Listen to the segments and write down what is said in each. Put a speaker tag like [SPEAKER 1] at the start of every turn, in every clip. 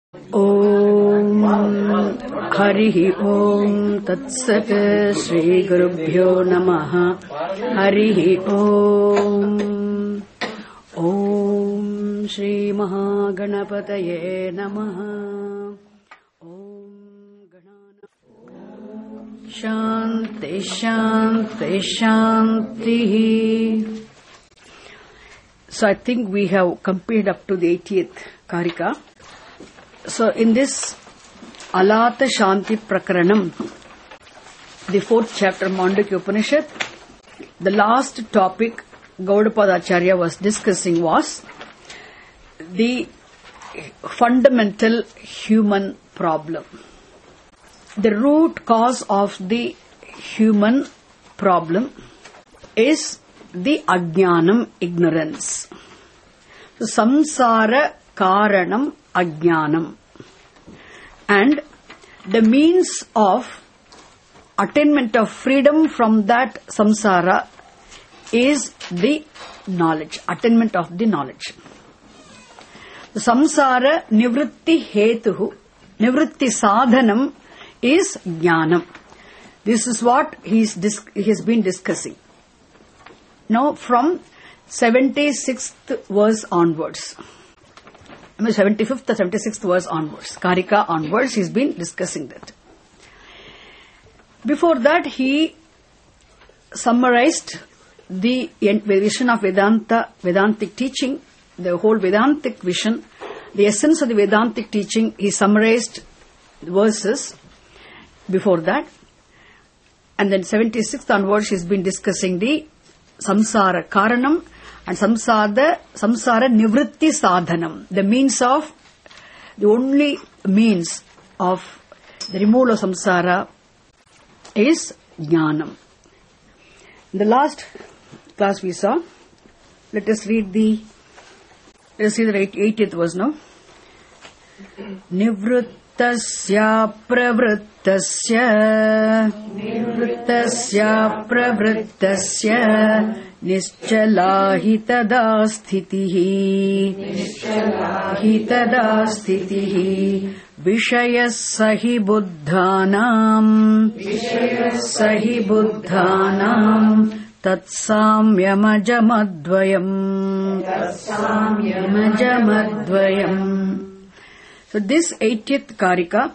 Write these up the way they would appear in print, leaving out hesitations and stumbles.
[SPEAKER 1] Om Harihi Om Tat Sat Shri Gurubhyo Namaha Harihi Om Om Shri Mahaganapataye Namaha Om Ganana Shanti Shanti Shanti. So I think we have completed up to the 80th Karika. So in this Alata Shanti Prakaranam, the 4th chapter Mandukya Upanishad, the last topic Gaudapada Acharya was discussing was the fundamental human problem. The root cause of the human problem is the Ajnanam, ignorance. So Samsara Karanam Ajnanam. And the means of attainment of freedom from that samsara is the knowledge, attainment of the knowledge. The samsara nivritti hetuhu, nivritti sadhanam is jnanam. This is what he has been discussing. Now from 76th verse onwards. 75th or 76th verse onwards, Karika onwards, he's been discussing that. Before that, he summarized the vision of Vedantic teaching, the whole Vedantic vision, the essence of the Vedantic teaching. He summarized verses before that. And then 76th onwards, he's been discussing the samsara karanam and samsara nivritti sadhanam, the only means of the removal of samsara is jnanam. In the last class we saw, let us see the 80th verse now. Nivrittasya pravrittasya Nischala hitada sthitihi Vishayassahi buddhanam tatsamyamajamadvayam. So this 80th Karika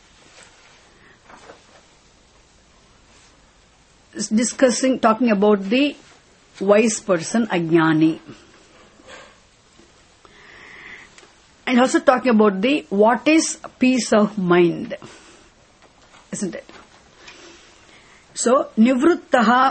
[SPEAKER 1] is talking about the wise person, Ajnani. And also talking about what is peace of mind, isn't it? So, Nivruttaha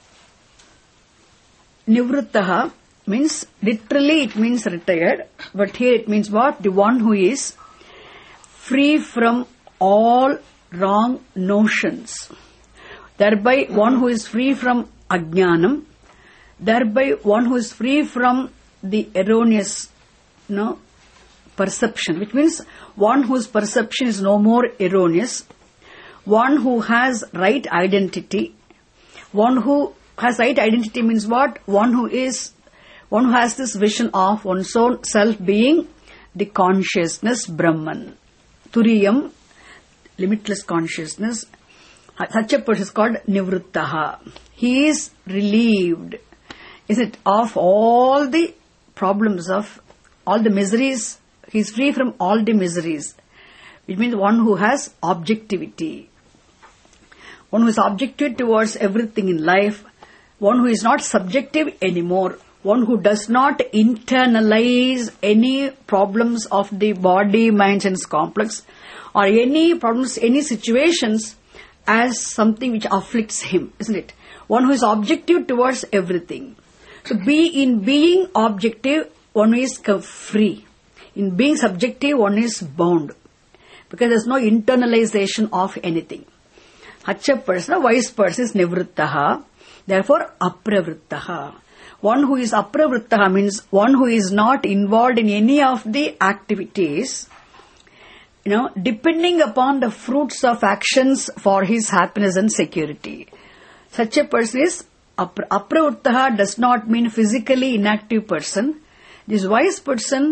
[SPEAKER 1] means, literally it means retired, but here it means what? The one who is free from all wrong notions. Thereby, one who is free from Ajnanam, thereby one who is free from the erroneous perception, which means one whose perception is no more erroneous, one who has right identity. One who has right identity means what? One who has this vision of one's own self being the consciousness, Brahman, Turiyam, limitless consciousness. Such a person is called Nivruttaha. He is relieved, of all the problems, of all the miseries. He is free from all the miseries. Which means one who has objectivity. One who is objective towards everything in life. One who is not subjective anymore. One who does not internalize any problems of the body, mind, sense complex, or any problems, any situations as something which afflicts him, isn't it? One who is objective towards everything. So in being objective, one is free. In being subjective, one is bound. Because there is no internalization of anything. Such a person, a wise person, is nivrittaha, therefore apravrittaha. One who is apravrittaha means one who is not involved in any of the activities, depending upon the fruits of actions for his happiness and security. Such a person is apravrittaha, does not mean physically inactive person. This wise person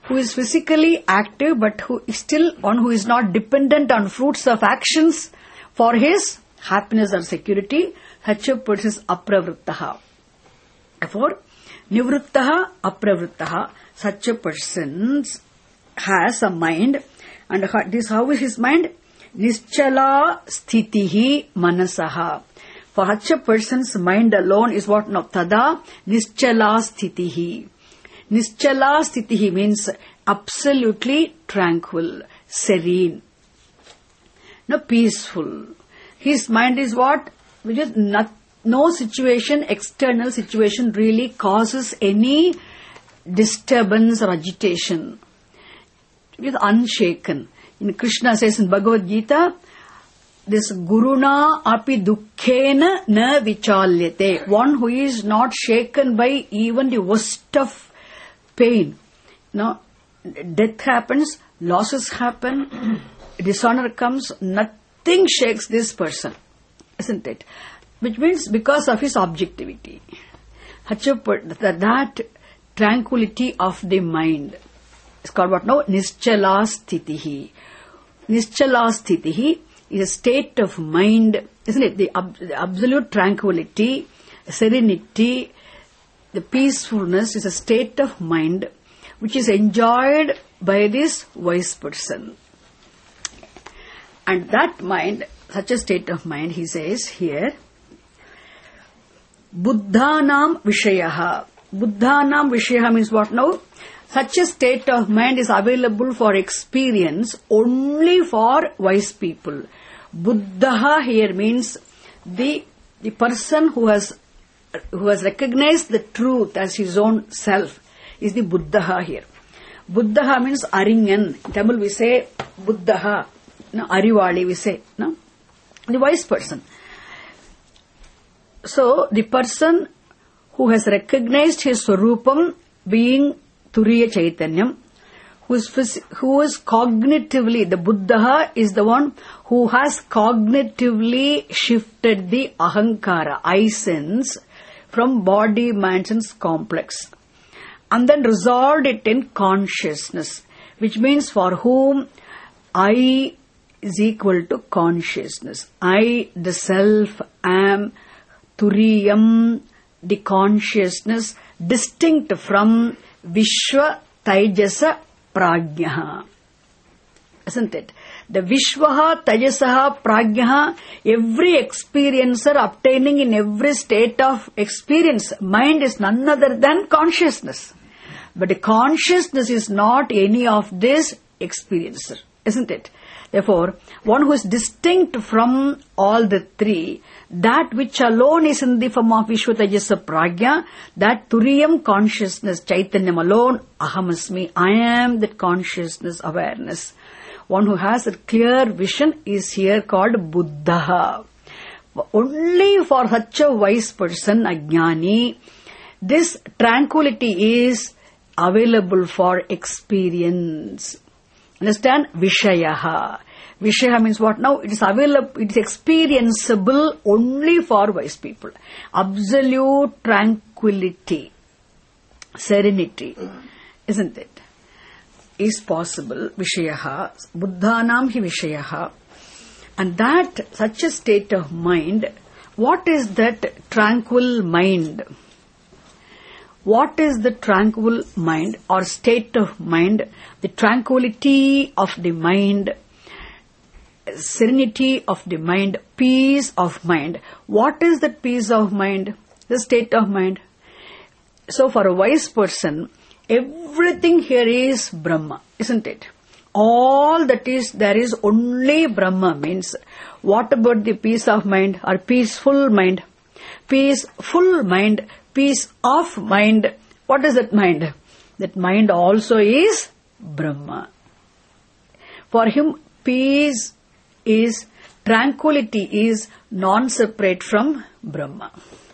[SPEAKER 1] who is physically active but who is still one who is not dependent on fruits of actions for his happiness or security, such a person is apravrittaha. Therefore, nivrittaha, apravrittaha, such a person has a mind, and this how is his mind? Nischala sthitihi manasaha. For such a person's mind alone is what? No, tada nischala sthitihi. Nischala sthitihi means absolutely tranquil, serene, no, peaceful. His mind is what? Which is no situation, external situation really causes any disturbance or agitation. It is unshaken. In Krishna says in Bhagavad Gita, this guruna api dukkhena na vichalyate. One who is not shaken by even the worst of pain. No, death happens, losses happen, dishonor comes, nothing shakes this person, isn't it? Which means because of his objectivity. That tranquility of the mind is called what now? Nischala sthitihi. Nischala sthitihi is a state of mind, isn't it? The absolute tranquility, serenity, the peacefulness is a state of mind which is enjoyed by this wise person. And that mind, such a state of mind, he says here, Buddhanam Vishayaha. Buddhanam Vishayaha means what now? Such a state of mind is available for experience only for wise people. Buddha here means the person who has recognized the truth as his own self is the Buddha here. Buddha means Aringan. In Tamil we say Buddha. No, Arivali we say. No? The wise person. So, the person who has recognized his Swarupam being Turiya Chaitanyam, who is cognitively, the Buddha is the one who has cognitively shifted the Ahankara, I sense, from body, mind, sense complex, and then resolved it in consciousness, which means for whom I is equal to consciousness. I, the self, am Turiyam, the consciousness, distinct from Vishwa Taijasa Prajnaha. Isn't it? The Vishwaha Tajasaha Prajnaha, every experiencer obtaining in every state of experience, mind is none other than consciousness. But the consciousness is not any of this experiencer, isn't it? Therefore, one who is distinct from all the three, that which alone is in the form of Vishwatajasa Prajna, that Turiyam consciousness, Chaitanyam alone, Ahamasmi, I am that consciousness, awareness. One who has a clear vision is here called Buddha. Only for such a wise person, Ajnani, this tranquility is available for experience. Understand? Vishayaha. Vishaya means what now? It is available, it is experienceable only for wise people. Absolute tranquility, serenity, isn't it? Is possible. Vishayaha. Buddhanam hi Vishayaha. And that, such a state of mind, what is that tranquil mind? What is the tranquil mind or state of mind? The tranquility of the mind, serenity of the mind, peace of mind. What is that peace of mind? The state of mind. So for a wise person, everything here is Brahma, isn't it? All that is, there is only Brahma means, what about the peace of mind or peaceful mind? Peaceful mind, peace of mind. What is that mind? That mind also is Brahma. For him, peace is, tranquility is non-separate from Brahma.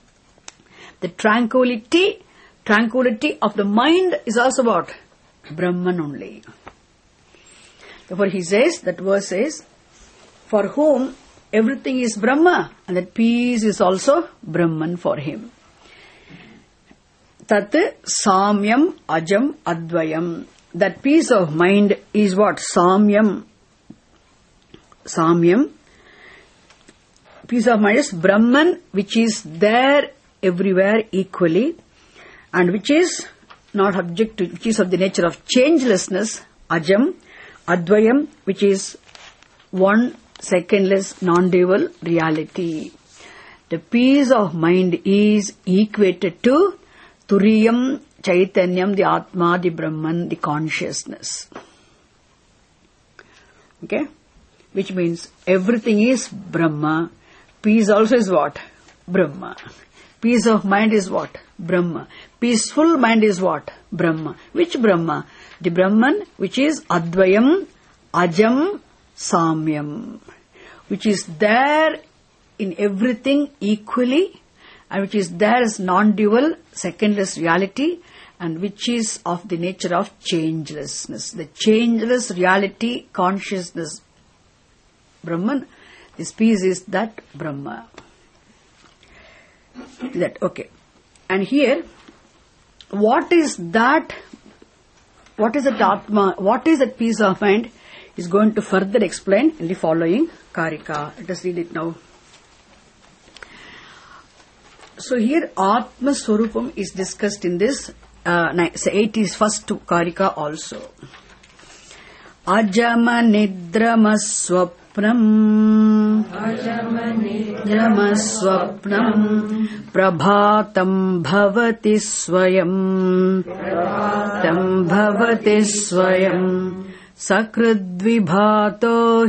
[SPEAKER 1] The tranquility of the mind is also about Brahman only. Therefore he says, that verse says, for whom everything is Brahma, and that peace is also Brahman for him. Tat samyam ajam advayam. that peace of mind is what? Samyam. Samyam. Peace of mind is Brahman, which is there everywhere equally, and which is not subject to, which is of the nature of changelessness, Ajam, Advayam, which is one secondless non-dual reality. The peace of mind is equated to Turiyam, Chaitanyam, the Atma, the Brahman, the consciousness. Okay? Which means everything is Brahma. Peace also is what? Brahma. Peace of mind is what? Brahma. Peaceful mind is what? Brahma. Which Brahma? The Brahman which is Advayam, Ajam, Samyam. Which is there in everything equally, and which is there as non-dual, secondless reality, and which is of the nature of changelessness. The changeless reality, consciousness, Brahman, this peace is that Brahma. That, okay. And here, what is that Atma, what is that peace of mind, is going to further explain in the following Karika. Let us read it now. So here Atma Swarupam is discussed in this 81st Karika also. Ajama Nidrama Swapnam Prabhatam Bhavati Swayam Sakridvibhato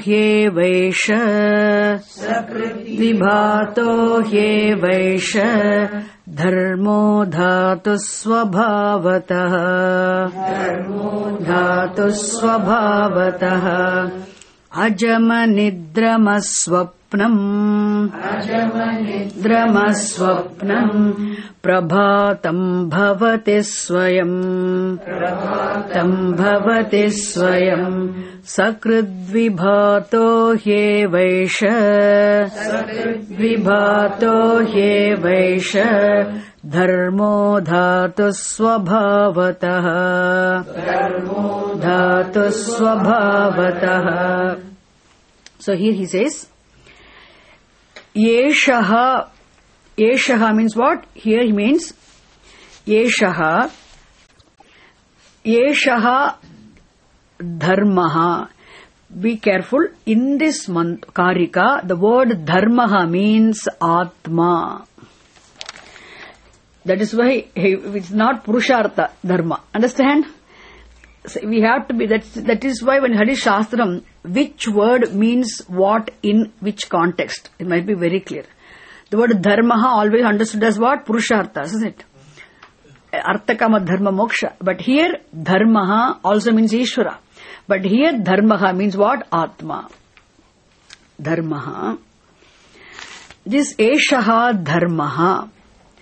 [SPEAKER 1] Hyevaisha Dharmo Dhatu Swabhavataha Ajama Nidrama Swapnam Prabhatam Bhavati Swayam Sakridvibhato Hyevaisha Dharmo Dhatu Swabhavataha. So here he says, Yeshaha means what? Here he means Yeshaha Dharmaha. Be careful, in this month, Karika, the word Dharmaha means Atma. That is why it's not Purushartha Dharma. Understand? So we have to be, that is why when Hari Shastram, which word means what in which context, it might be very clear. The word Dharmaha always understood as what? Purushartha, isn't it? Arthakama Dharma Moksha. But here Dharmaha also means Ishvara. But here Dharmaha means what? Atma. Dharmaha. This Eshaha Dharmaha.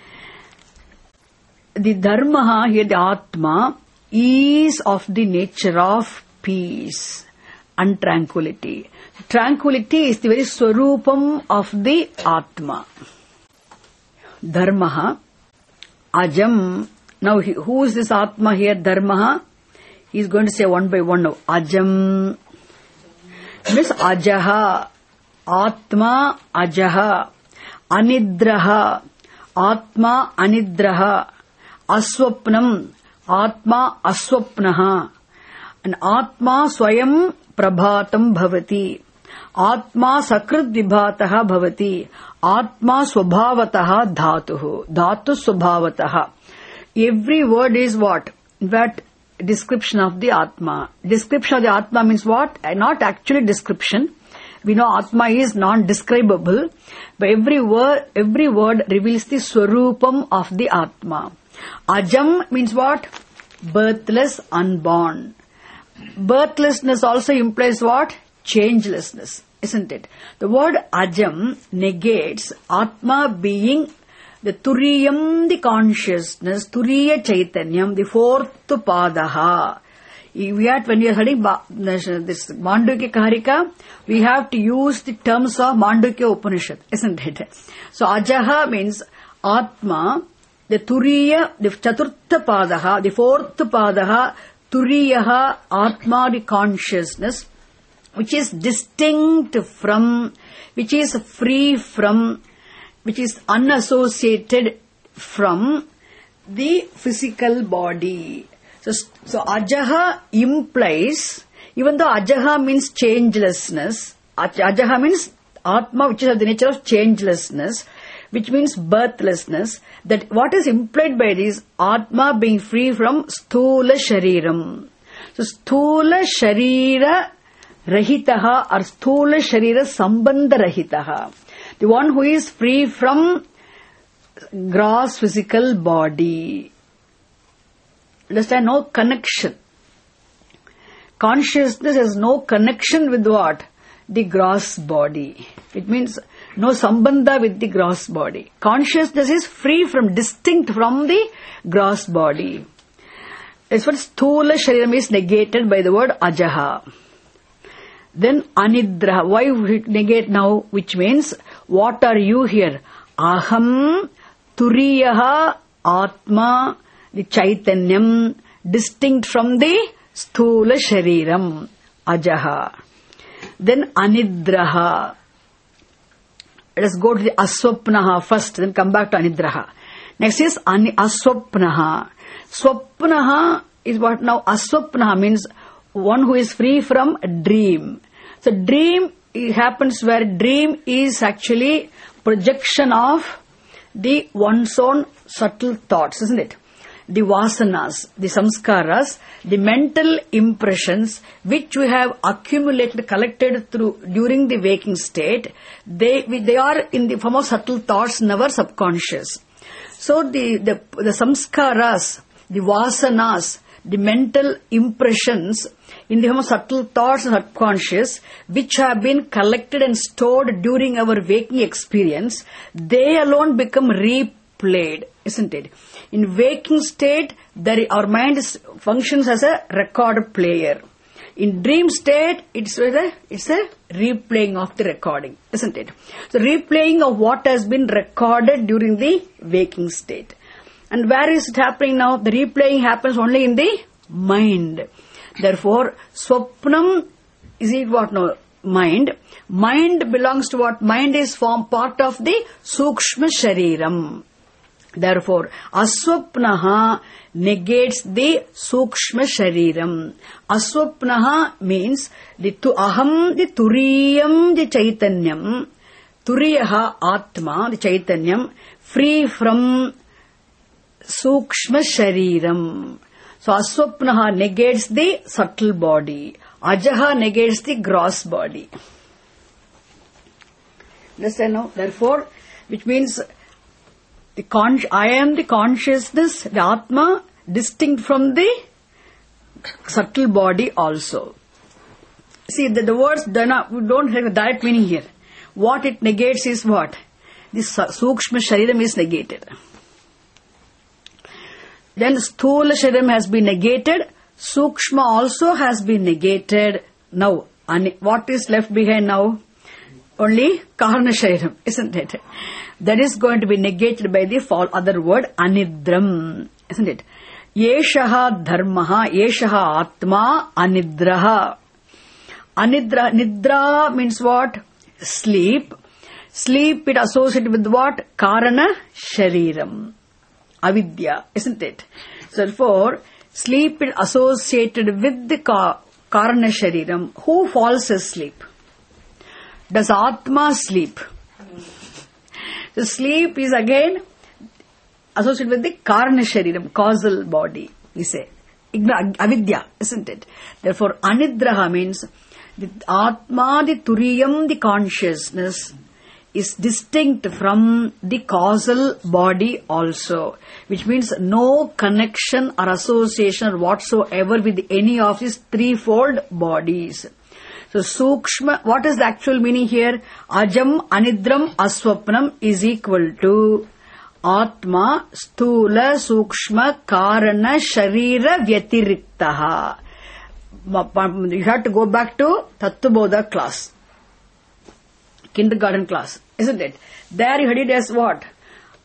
[SPEAKER 1] The Dharmaha here, the Atma, is of the nature of peace and tranquility. Tranquility is the very swarupam of the Atma. Dharmaha, Ajam. Now, who is this Atma here, Dharmaha? He is going to say one by one now. Ajam means Ajaha. Atma Ajaha. Anidraha. Atma Anidraha. Aswapnam. Atma Aswapnaha. And Atma Swayam Prabhatam Bhavati. Atma Sakrit Vibhataha Bhavati. Atma Swabhavataha Dhatuhu. Dhatu Swabhavataha. Every word is what? In fact, description of the Atma. Description of the Atma means what? Not actually description. We know Atma is non-describable. But every word reveals the Swarupam of the Atma. Ajam means what? Birthless, unborn. Birthlessness also implies what? Changelessness, isn't it? The word Ajam negates Atma being the Turiyam, the consciousness, Turiya Chaitanyam, the fourth Padaha. When we are studying this Mandukya Karika, we have to use the terms of Mandukya Upanishad, isn't it? So Ajaha means Atma, the Turiya, the Chaturtha Padaha, the fourth Padaha, Turiyaha Atma, the consciousness, which is distinct from, which is free from, which is unassociated from the physical body. So Ajaha implies, even though Ajaha means changelessness, Ajaha means Atma, which is of the nature of changelessness, which means birthlessness, that what is implied by this Atma being free from Sthula Shariram. So Sthula Sharira Rahitaha or Sthula Sharira Sambandha Rahitaha. The one who is free from gross physical body. Understand? No connection. Consciousness has no connection with what? The gross body. It means no sambandha with the gross body. Consciousness is free from, distinct from the gross body. That's what Sthula Shariram is negated by the word Ajaha. Then Anidra. Why we negate now? Which means, what are you here? Aham Turiyaha Atma, the Chaitanyam, distinct from the Sthula Shariram, Ajaha. Then Anidraha. Let us go to the Aswapnaha first, then come back to Anidraha. Next is Aswapnaha. Swapnaha is what now? Aswapnaha means one who is free from dream. So dream happens where dream is actually projection of the one's own subtle thoughts, isn't it? The vasanas, the samskaras, the mental impressions which we have accumulated, collected through during the waking state, they are in the form of subtle thoughts in our subconscious. So the samskaras, the vasanas, the mental impressions in the form of subtle thoughts and subconscious which have been collected and stored during our waking experience, they alone become replayed, isn't it? In waking state, our mind functions as a record player. In dream state, it's a replaying of the recording, isn't it? So replaying of what has been recorded during the waking state. And where is it happening now? The replaying happens only in the mind. Therefore, Swapnam is it what now? Mind. Mind belongs to what? Mind is part of the Sukshma Shariram. Therefore, Aswapnaha negates the Sukshma Shariram. Aswapnaha means the Aham, the Turiyam, the Chaitanyam. Turiyaha Atma, the Chaitanyam, free from Sukshma Shariram. So Aswapnaha negates the subtle body. Ajaha negates the gross body. Understand now? Therefore, which means I am the consciousness, the Atma, distinct from the subtle body also. See, the words we don't have a direct meaning here. What it negates is what? The Sukshma Shariram is negated. Then Sthula Shariram has been negated. Sukshma also has been negated. Now, what is left behind now? Only Karana Shariram, isn't it? That is going to be negated by the other word, Anidram, isn't it? Yeshaha Dharmaha, Yeshaha Atma, Anidraha. Nidra means what? Sleep. Sleep it associated with what? Karana Shariram. Avidya, isn't it? So therefore, sleep is associated with the Karana Shariram. Who falls asleep? Does Atma sleep? So sleep is again associated with the Karana Shariram, causal body, we say. Avidya, isn't it? Therefore, Anidraha means the Atma, the Turiyam, the consciousness, is distinct from the causal body also, which means no connection or association whatsoever with any of these threefold bodies. So Sukshma, what is the actual meaning here? Ajam, Anidram, Aswapnam is equal to Atma, Sthula, Sukshma, Karana, Sharira, Vyatiriktaha. You have to go back to Tattvabodha class. Kindergarten class, isn't it? There you had it as what?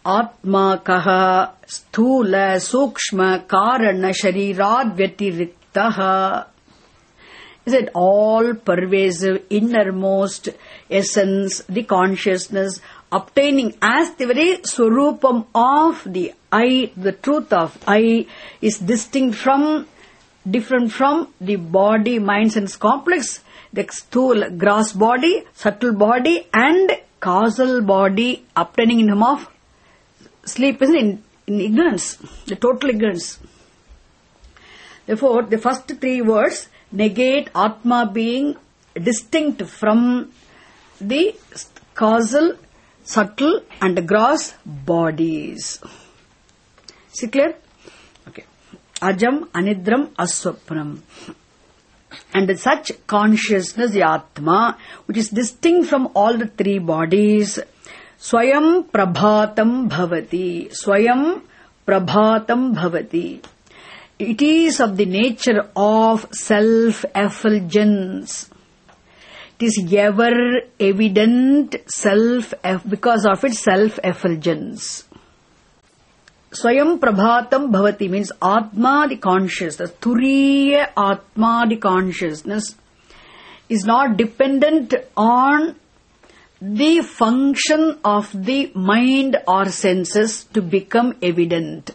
[SPEAKER 1] Atma, Kaha, Sthula, Sukshma, Karana, Sharirad, Vyatiriktaha. Vyaktaha. Is it all pervasive, innermost essence, the consciousness, obtaining as the very swarupam of the I, the truth of I, is distinct from, different from the body, mind, sense complex, the stool, gross body, subtle body, and causal body, obtaining in form of sleep, isn't it? In ignorance, the total ignorance. Therefore, the first three words negate Atma being distinct from the causal, subtle and gross bodies. See clear? Okay. Ajam, Anidram, Aswapnam. And such consciousness, the Atma, which is distinct from all the three bodies, Swayam Prabhatam Bhavati. Swayam Prabhatam Bhavati. It is of the nature of self-effulgence. It is ever evident because of its self-effulgence. Swayam Prabhatam Bhavati means Atma, the consciousness, Turiya Atma, the consciousness, is not dependent on the function of the mind or senses to become evident.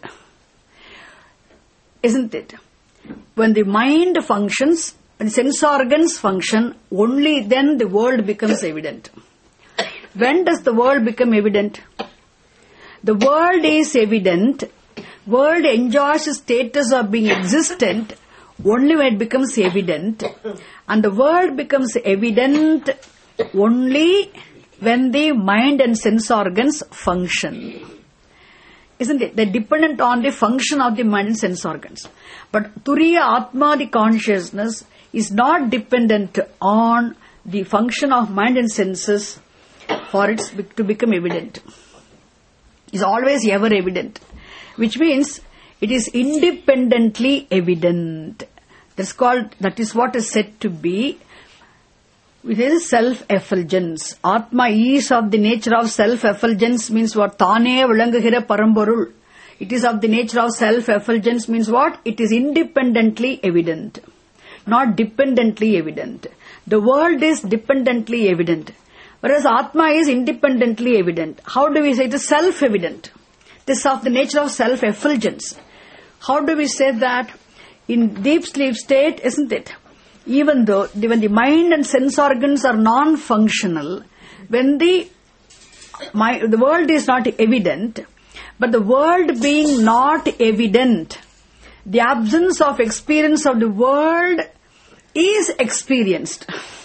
[SPEAKER 1] Isn't it? When the mind functions, when sense organs function, only then the world becomes evident. When does the world become evident? The world is evident, world enjoys the status of being existent only when it becomes evident, and the world becomes evident only when the mind and sense organs function. Isn't it? They're dependent on the function of the mind and sense organs. But Turiya Atma, the consciousness, is not dependent on the function of mind and senses for it to become evident. Is always ever evident, which means it is independently evident. That is what is said to be, it is self-effulgence. Atma is of the nature of self-effulgence means what? Thane vilangugira paramborul. It is of the nature of self-effulgence means what? It is independently evident, not dependently evident. The world is dependently evident, whereas Atma is independently evident. How do we say it is self-evident? This is of the nature of self-effulgence. How do we say that? In deep sleep state, isn't it? Even though when the mind and sense organs are non-functional, when the world is not evident, but the world being not evident, the absence of experience of the world is experienced.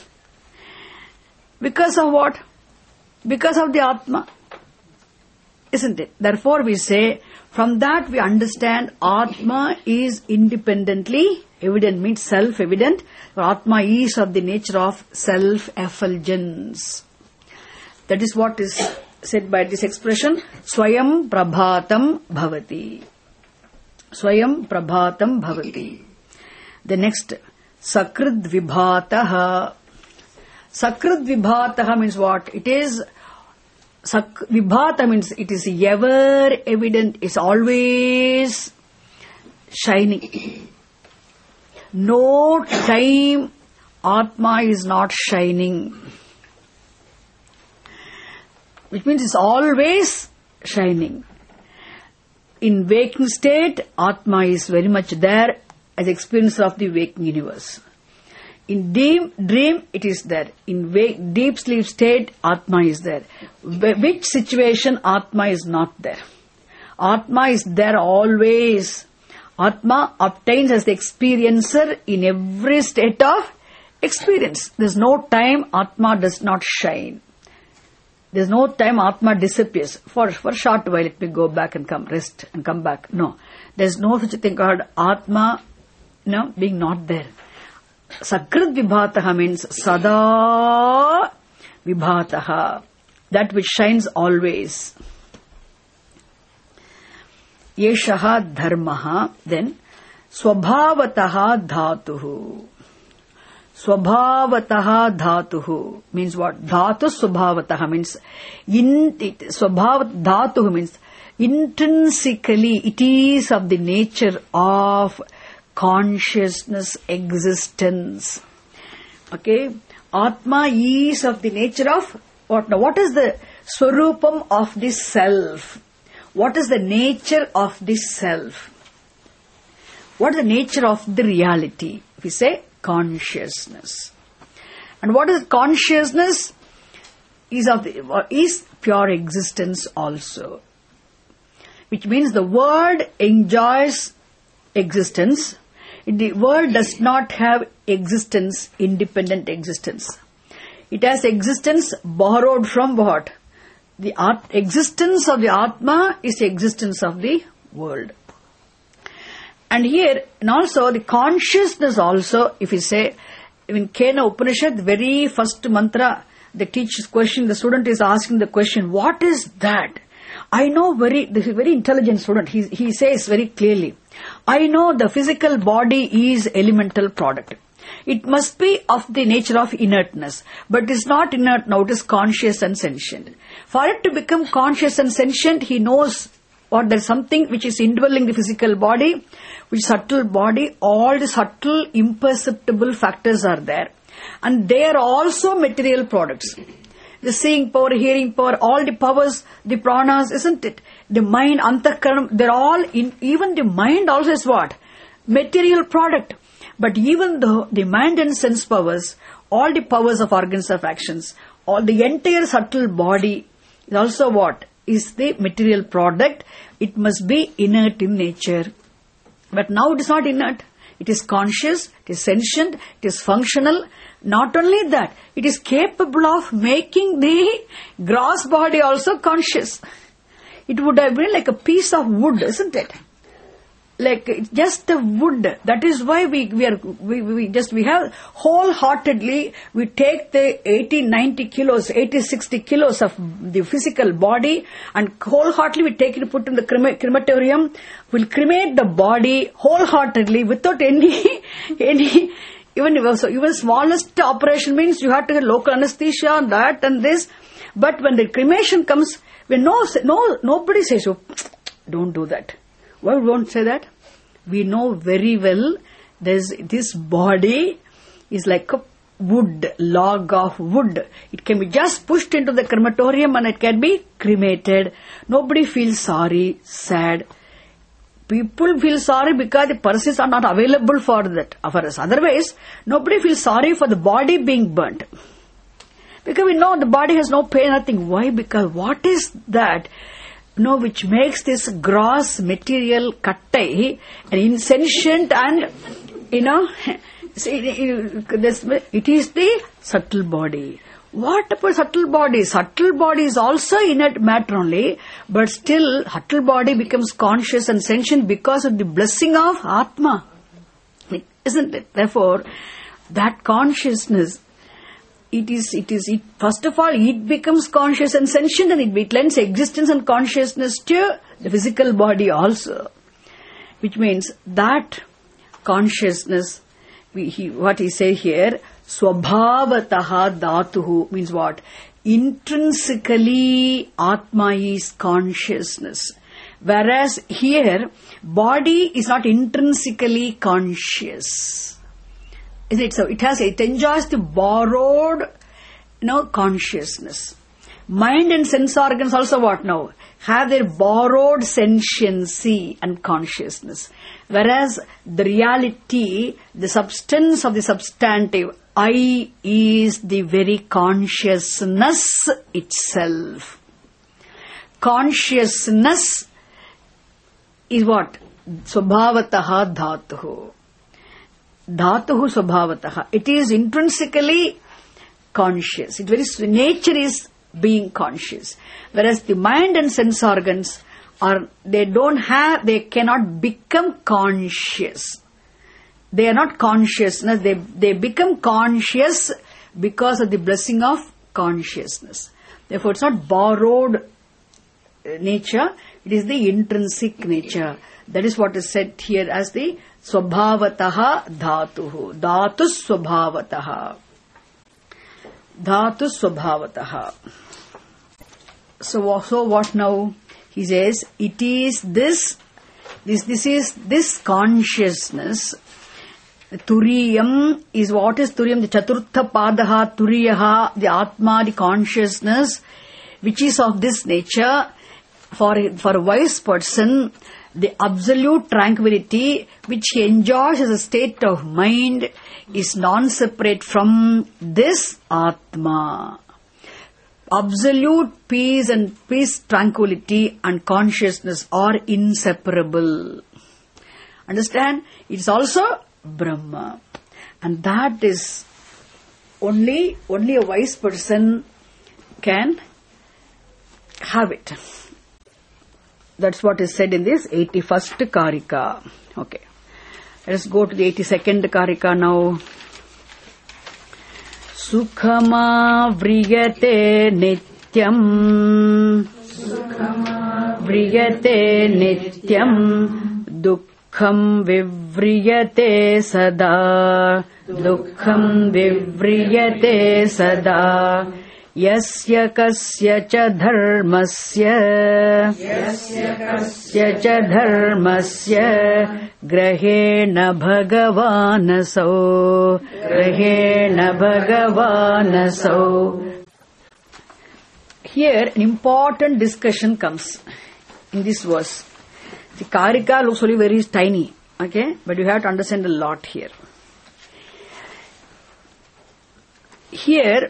[SPEAKER 1] Because of what? Because of the Atma. Isn't it? Therefore we say, from that we understand Atma is independently evident, means self-evident. Atma is of the nature of self-effulgence. That is what is said by this expression, Swayam Prabhatam Bhavati. Swayam Prabhatam Bhavati. The next, Sakrid Vibhataha. Sakrid Vibhataha means what? It is, Vibhata means it is ever evident, it's always shining. No time Atma is not shining. Which means it's always shining. In waking state, Atma is very much there as experience of the waking universe. In dream, it is there. In deep sleep state, Atma is there. Which situation Atma is not there? Atma is there always. Atma obtains as the experiencer in every state of experience. There's no time Atma does not shine. There's no time Atma disappears. For a short while, let me go back and come, rest and come back. No. There's no such a thing called Atma, being not there. Sakrit Vibhataha means Sada Vibhataha. That which shines always. Yeshaha Dharmaha. Then Swabhavataha Dhatuhu. Swabhavataha Dhatuhu means what? Dhatu Swabhavataha means Dhatuhu means intrinsically it is of the nature of consciousness, existence. Okay, Atma is of the nature of what? Now, what is the swarupam of this self? What is the nature of this self? What is the nature of the reality? We say consciousness. And what is consciousness? Is pure existence also. Which means the world enjoys existence. The world does not have existence, independent existence. It has existence borrowed from what? The existence of the Atma is the existence of the world. And here, and also the consciousness also, if we say, in Kena Upanishad, the very first mantra, the teacher's question, the student is asking the question, what is that? I know this is a very intelligent student. He says very clearly, I know the physical body is elemental product. It must be of the nature of inertness. But it is not inert now, it is conscious and sentient. For it to become conscious and sentient, he knows what there is something which is indwelling the physical body, which is subtle body, all the subtle imperceptible factors are there. And they are also material products. The seeing power, hearing power, all the powers, the pranas, isn't it? The mind, antakaranam, they're all in, even the mind also is what? Material product. But even though the mind and sense powers, all the powers of organs of actions, all the entire subtle body is also what? Is the material product. It must be inert in nature. But now it is not inert. It is conscious, it is sentient, it is functional. Not only that, it is capable of making the gross body also conscious. It would have been like a piece of wood, isn't it? Like just the wood. That is why we have wholeheartedly, we take the 80, 90 kilos, 80, 60 kilos of the physical body and wholeheartedly we take it, put in the crematorium. We'll cremate the body wholeheartedly without any even smallest operation means you have to get local anesthesia, that and this. But when the cremation comes, nobody says, oh, don't do that. Why we won't say that? We know very well this body is like a log of wood. It can be just pushed into the crematorium and it can be cremated. Nobody feels sorry, sad. People feel sorry because the persons are not available for that. For us. Otherwise, nobody feels sorry for the body being burnt. Because we know the body has no pain, nothing. Why? Because what is that? Which makes this gross material kattai and insentient and, it is the subtle body. What about subtle body? Subtle body is also inert matter only, but still subtle body becomes conscious and sentient because of the blessing of Atma. Isn't it? Therefore, that consciousness, first of all, it becomes conscious and sentient and it lends existence and consciousness to the physical body also. Which means that consciousness, what he said here, swabhavataha dhatuhu means what? Intrinsically, Atma is consciousness. Whereas here, body is not intrinsically conscious. Isn't it so? It enjoys the borrowed, consciousness. Mind and sense organs also what now? Have their borrowed sentiency and consciousness. Whereas the reality, the substance of the substantive, I is the very consciousness itself. Consciousness is what? Swabhavataha dhatuhu. Dhatuhu swabhavataha. It is intrinsically conscious. Nature is being conscious. Whereas the mind and sense organs they cannot become conscious. They are not consciousness. They become conscious because of the blessing of consciousness. Therefore, it's not borrowed nature. It is the intrinsic nature. That is what is said here as the swabhavataha dhatuhu. Dhatu swabhavataha. Dhatu swabhavataha. So what now? He says, it is this consciousness The Turiyam is what is Turiyam? The Chaturtha Padaha, Turiyaha, the Atma, the consciousness, which is of this nature. For a wise person, the absolute tranquility which he enjoys as a state of mind is non-separate from this Atma. Absolute peace, tranquility and consciousness are inseparable. Understand? It is also Brahma. And that is only a wise person can have it. That's what is said in this 81st Karika. Okay. Let us go to the 82nd Karika now. Sukhama vriyate nityam. Sukhama vriyate nityam. Dukkham vivriyate sada. Dukkham vivriyate sada. Yasya kasya cha dharmasya. Yasya kasya cha dharmasya. Grahena bhagavanasau. Grahena bhagavanasau. Here an important discussion comes in this verse. The Karika looks only very tiny, okay? But you have to understand a lot here. Here,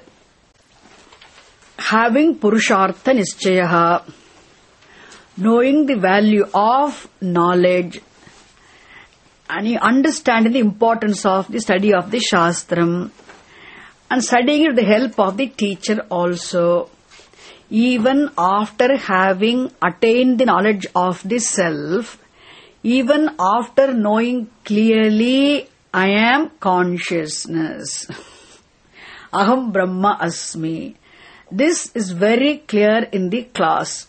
[SPEAKER 1] having Purushartha Nischaya, knowing the value of knowledge, and you understand the importance of the study of the Shastram, and studying with the help of the teacher also, even after having attained the knowledge of the self, even after knowing clearly, I am consciousness. Aham Brahma Asmi. This is very clear in the class.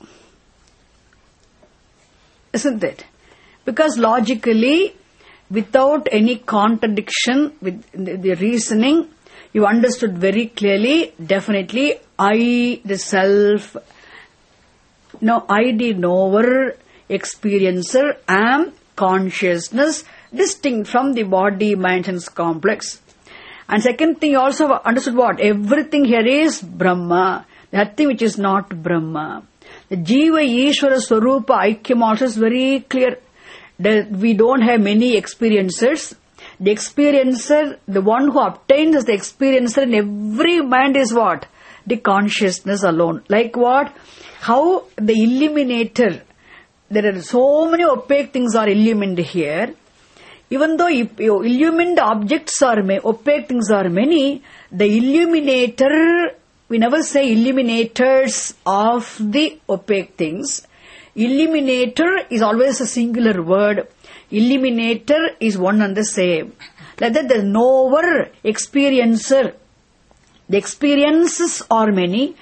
[SPEAKER 1] Isn't it? Because logically, without any contradiction with the reasoning, you understood very clearly, definitely, I, the self, I, the knower, experiencer, am consciousness, distinct from the body, mind, and complex. And second thing, you also understood what? Everything here is Brahma. Nothing which is not Brahma. The Jiva Ishvara Swarupa Aikyam also is very clear. That we don't have many experiencers. The experiencer, the one who obtains as the experiencer in every mind is what? The consciousness alone. Like what? How the illuminator, there are so many opaque things are illumined here. Even though illumined objects are opaque things are many, the illuminator, we never say illuminators of the opaque things. Illuminator is always a singular word. Illuminator is one and the same. Like that, the knower, experiencer. The experiences are many.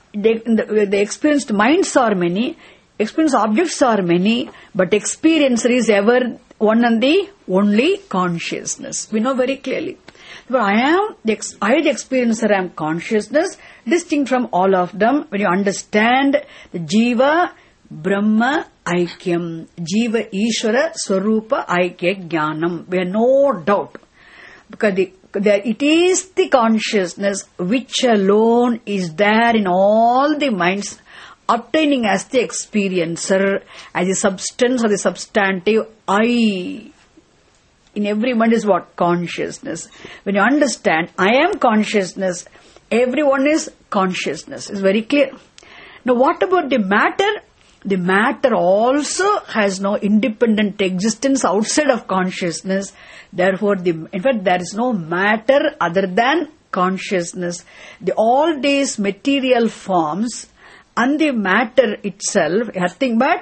[SPEAKER 1] The experienced minds are many. Experienced objects are many. But experiencer is ever one and the only consciousness. We know very clearly. But I, the experiencer, am consciousness, distinct from all of them. When you understand the Jiva, Brahma, Aikyam, Jiva, Ishvara, Swarupa, Aikya, Jnanam. We have no doubt. Because it is the consciousness which alone is there in all the minds, obtaining as the experiencer, as the substance or the substantive I. In every mind is what? Consciousness. When you understand, I am consciousness, everyone is consciousness. It's very clear. Now what about the matter? The matter also has no independent existence outside of consciousness. Therefore, in fact, there is no matter other than consciousness. All these material forms and the matter itself, nothing but,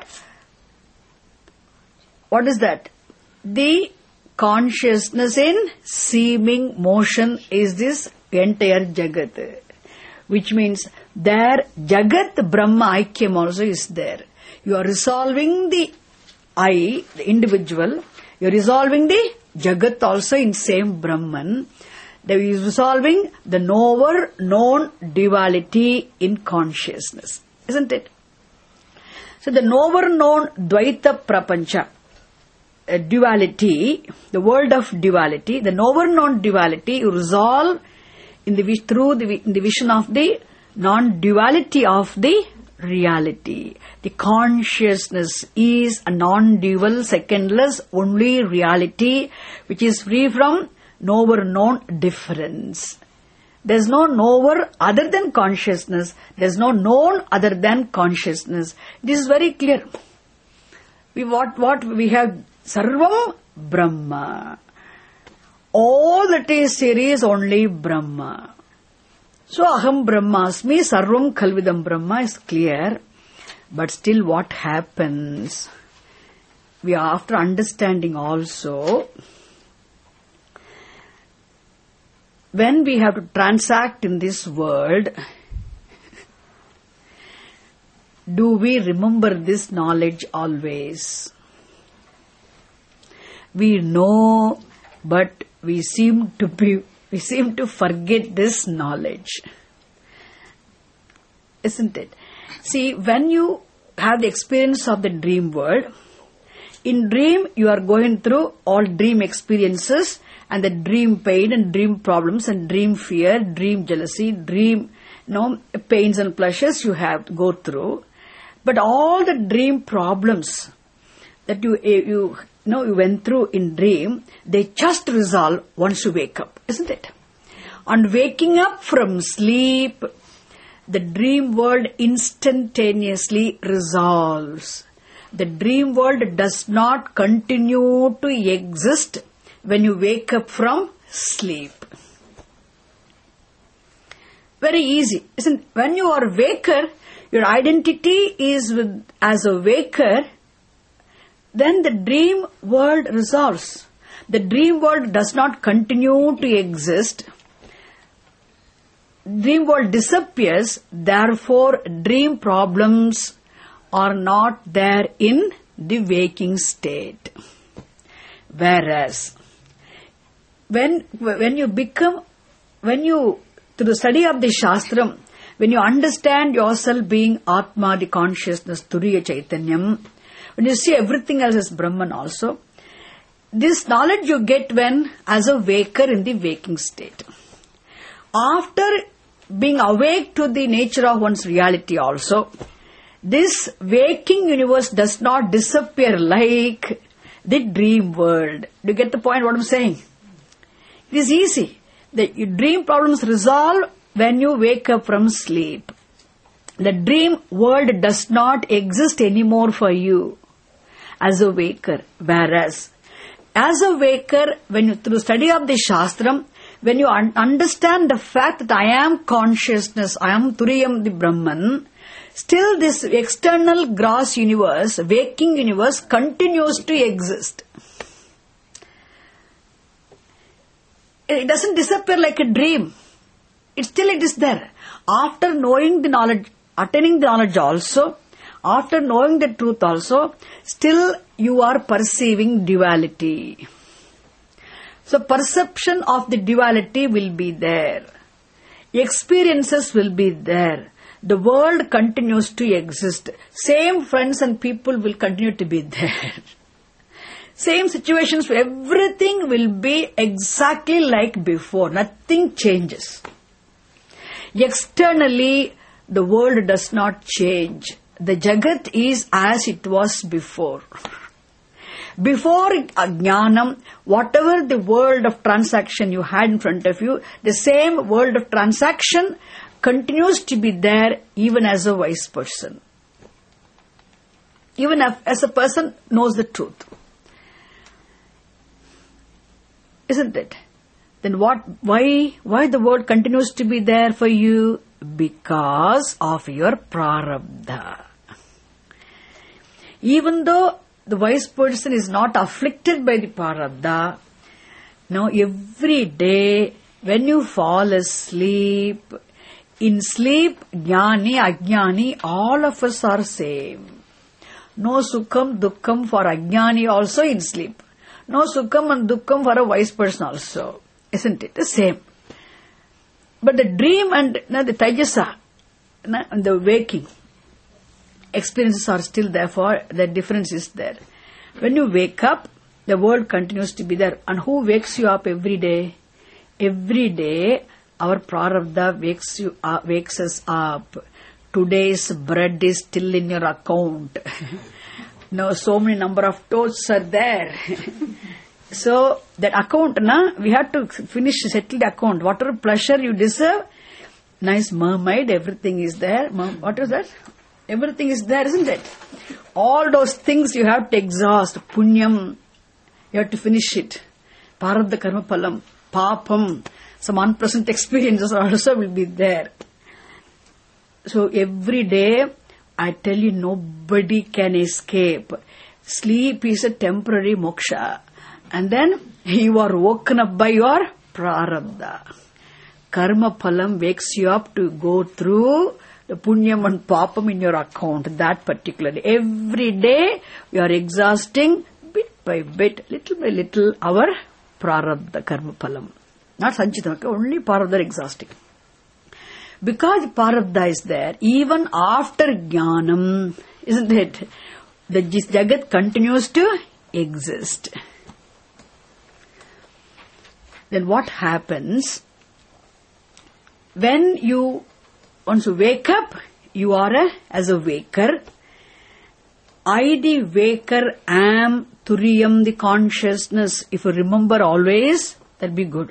[SPEAKER 1] what is that? The consciousness in seeming motion is this entire Jagat. Which means there Jagat Brahma Aikyam also is there. You are resolving the I, the individual. You are resolving the Jagat also in same Brahman. There is resolving the knower, known duality in consciousness. Isn't it? So the knower, known Dvaita Prapancha. duality, the world of duality, the knower non-duality, you resolve in the vision of the non-duality of the reality. The consciousness is a non-dual, secondless, only reality which is free from knower-known difference. There is no knower other than consciousness. There is no known other than consciousness. This is very clear. What we have, Sarvam Brahma. All that is here is only Brahma. So Aham Brahmasmi, Sarvam Khalvidam Brahma is clear. But still what happens? We are after understanding also, when we have to transact in this world, do we remember this knowledge always? We know, but we seem to forget this knowledge. Isn't it? See, when you have the experience of the dream world, in dream you are going through all dream experiences and the dream pain and dream problems and dream fear, dream jealousy, dream pains and pleasures you have to go through. But all the dream problems that you went through in dream, they just resolve once you wake up, isn't it? On waking up from sleep, the dream world instantaneously resolves. The dream world does not continue to exist when you wake up from sleep. Very easy, isn't it? When you are waker, your identity is as a waker, then the dream world resolves. The dream world does not continue to exist. Dream world disappears, therefore dream problems are not there in the waking state. Whereas, when you through the study of the Shastram, when you understand yourself being Atma, the consciousness, Turiya Chaitanyam, when you see everything else as Brahman also, this knowledge you get when as a waker in the waking state. After being awake to the nature of one's reality also, this waking universe does not disappear like the dream world. Do you get the point what I'm saying? It is easy. The dream problems resolve when you wake up from sleep. The dream world does not exist anymore for you as a waker. Whereas, as a waker, when you through study of the Shastram, when you understand the fact that I am consciousness, I am Turiyam the Brahman, still this external gross universe, waking universe continues to exist. It doesn't disappear like a dream. It is there. After knowing the knowledge, attaining the knowledge also, after knowing the truth also, still you are perceiving duality. So perception of the duality will be there. Experiences will be there. The world continues to exist. Same friends and people will continue to be there. Same situations, everything will be exactly like before. Nothing changes. Externally, the world does not change. The Jagat is as it was before. Before Jnanam, whatever the world of transaction you had in front of you, the same world of transaction continues to be there even as a wise person. Even as a person knows the truth. Isn't it? Then why the world continues to be there for you? Because of your prarabdha. Even though the wise person is not afflicted by the prarabdha, now every day when you fall asleep, in sleep, jnani, ajnani, all of us are same. No sukham, dukkham for ajnani also in sleep. No sukham and dukkham for a wise person also. Isn't it? The same. But the dream and the tajasa and the waking experiences are still there, for the difference is there. When you wake up, The world continues to be there. And who wakes you up every day? Every day, our prarabdha wakes us up. Today's bread is still in your account. Now, so many number of toasts are there. So, that account, we have to settle the account. Whatever pleasure you deserve, nice mermaid, everything is there. What is that? Everything is there, isn't it? All those things you have to exhaust. Punyam, you have to finish it. Prarabdha karma phalam, papam, some unpleasant experiences also will be there. So every day, I tell you, nobody can escape. Sleep is a temporary moksha. And then you are woken up by your prarabdha. Karma phalam wakes you up to go through the punyam and papam in your account, that particularly. Every day, you are exhausting bit by bit, little by little, our prarabdha karma phalam. Not sanchitam, only prarabdha exhausting. Because prarabdha is there, even after jnanam, isn't it? The jagat continues to exist. Then what happens? When you, once you wake up, you are as a waker. I, the waker, am Turiyam, the consciousness. If you remember always, that'll be good.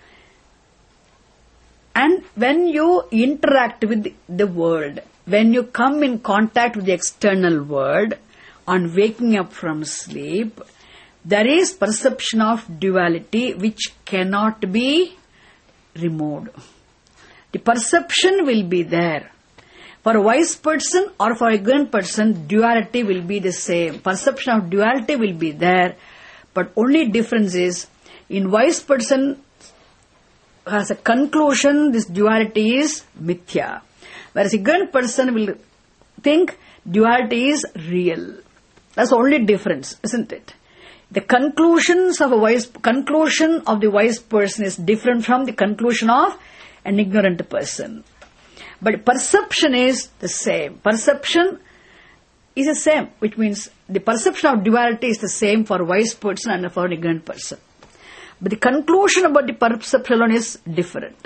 [SPEAKER 1] And when you interact with the world, when you come in contact with the external world, on waking up from sleep, there is perception of duality which cannot be removed. The perception will be there. For a wise person or for a ignorant person, duality will be the same. Perception of duality will be there. But only difference is, in wise person has a conclusion, this duality is mithya. Whereas ignorant person will think duality is real. That's the only difference, isn't it? The conclusion of the wise person is different from the conclusion of an ignorant person. But perception is the same. Perception is the same, which means the perception of duality is the same for a wise person and for an ignorant person. But the conclusion about the perception is different.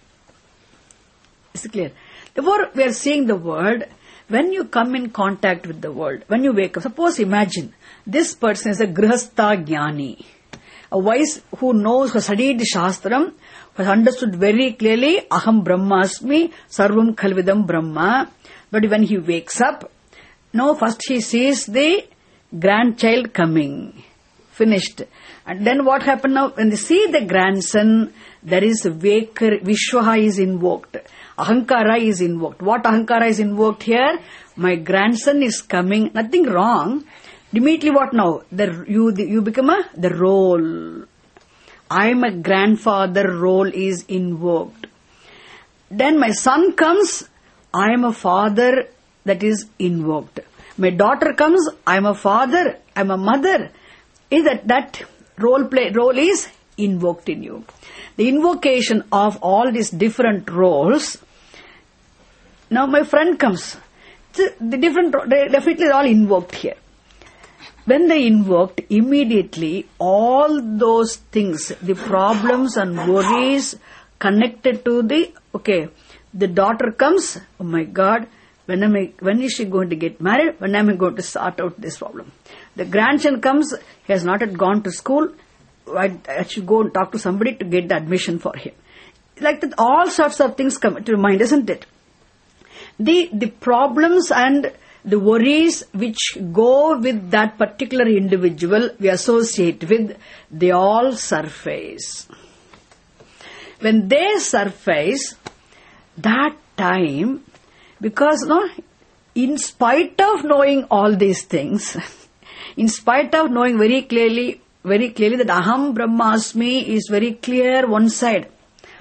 [SPEAKER 1] Is it clear? Therefore, we are seeing the world. When you come in contact with the world, when you wake up, suppose imagine, this person is a grihastha jnani, a wise who knows, who studied the Shastram, who has understood very clearly, aham brahmasmi, sarvam khalvidam brahma. But when he wakes up, first he sees the grandchild coming. Finished. And then what happened now? When they see the grandson, there is a waker, Vishwaha is invoked. Ahankara is invoked. What Ahankara is invoked here? My grandson is coming. Nothing wrong. Immediately what now? You become the role. I am a grandfather role is invoked. Then my son comes, I am a father that is invoked. My daughter comes, I am a father, I am a mother. Is that role is invoked in you. The invocation of all these different roles. Now my friend comes. The different, definitely all invoked here. When they invoked, immediately all those things, the problems and worries connected to the daughter comes, oh my God, when is she going to get married? When am I going to sort out this problem? The grandson comes, he has not yet gone to school, I should go and talk to somebody to get the admission for him. Like that, all sorts of things come to mind, isn't it? The problems and the worries which go with that particular individual we associate with, they all surface. When they surface, that time, because in spite of knowing all these things, in spite of knowing very clearly that aham brahmasmi is very clear one side.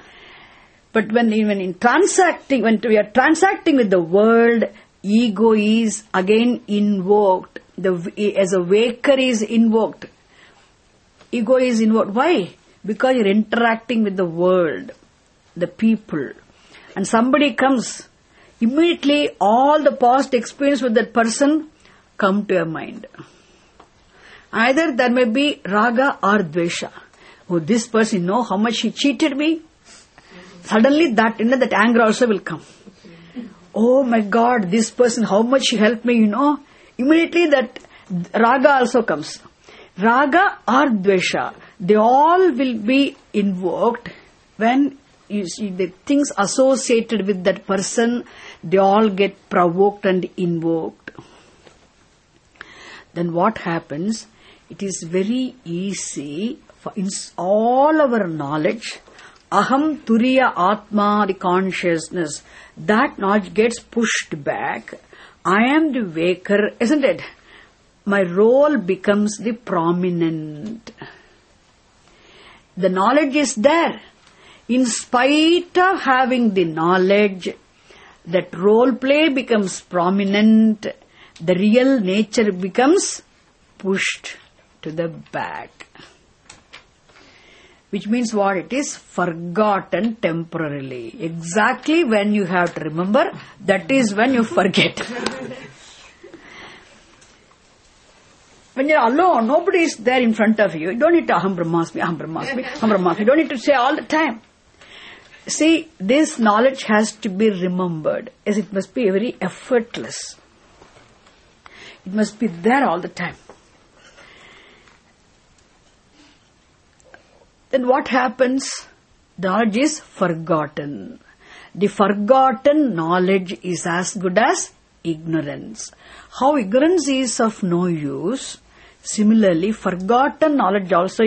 [SPEAKER 1] But when we are transacting with the world, ego is again invoked. As a waker is invoked. Ego is invoked. Why? Because you are interacting with the world, the people. And somebody comes, immediately all the past experience with that person come to your mind. Either there may be raga or dvesha. Oh, this person, how much he cheated me. Suddenly that anger also will come. Oh my God, this person, how much he helped me, Immediately that raga also comes. Raga or dvesha, they all will be invoked when you see the things associated with that person, they all get provoked and invoked. Then what happens? It is very easy for in all our knowledge, aham turiya atma, the consciousness, that knowledge gets pushed back. I am the waker, isn't it? My role becomes the prominent. The knowledge is there. In spite of having the knowledge, that role play becomes prominent. The real nature becomes pushed to the back. Which means what? It is forgotten temporarily. Exactly when you have to remember, that is when you forget. When you're alone, nobody is there in front of you. You don't need to aham brahmasmi, aham brahmasmi, aham brahmasmi. You don't need to say all the time. See, this knowledge has to be remembered, as it must be very effortless. It must be there all the time. Then what happens? The knowledge is forgotten. The forgotten knowledge is as good as ignorance. How ignorance is of no use, similarly forgotten knowledge also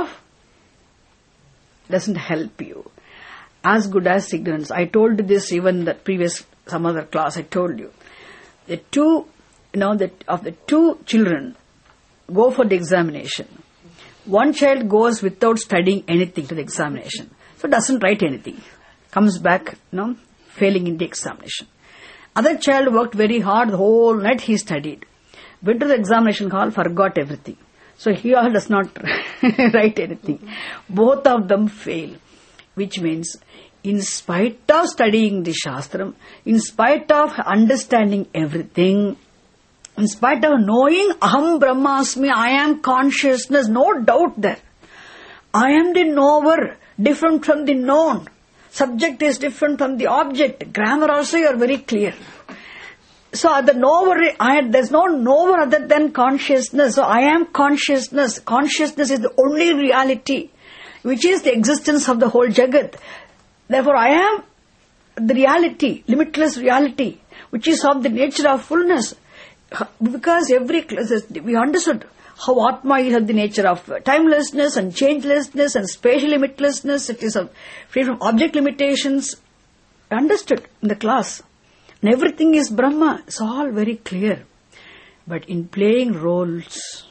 [SPEAKER 1] doesn't help you. As good as ignorance. I told this even in the previous, some other class, I told you. The two children go for the examination. One child goes without studying anything to the examination. So doesn't write anything. Comes back, failing in the examination. Other child worked very hard, the whole night he studied. Went to the examination hall, forgot everything. So he all does not write anything. Both of them fail. Which means, in spite of studying the Shastram, in spite of understanding everything, in spite of knowing aham brahmasmi, I am consciousness, no doubt there. I am the knower, different from the known. Subject is different from the object. Grammar also you are very clear. So the knower, there's no knower other than consciousness. So I am consciousness. Consciousness is the only reality, which is the existence of the whole Jagat. Therefore I am the reality, limitless reality, which is of the nature of fullness. Because we understood how Atma is of the nature of timelessness and changelessness and spatial limitlessness. It is free from object limitations. Understood in the class. And everything is Brahma. It's all very clear. But in playing roles,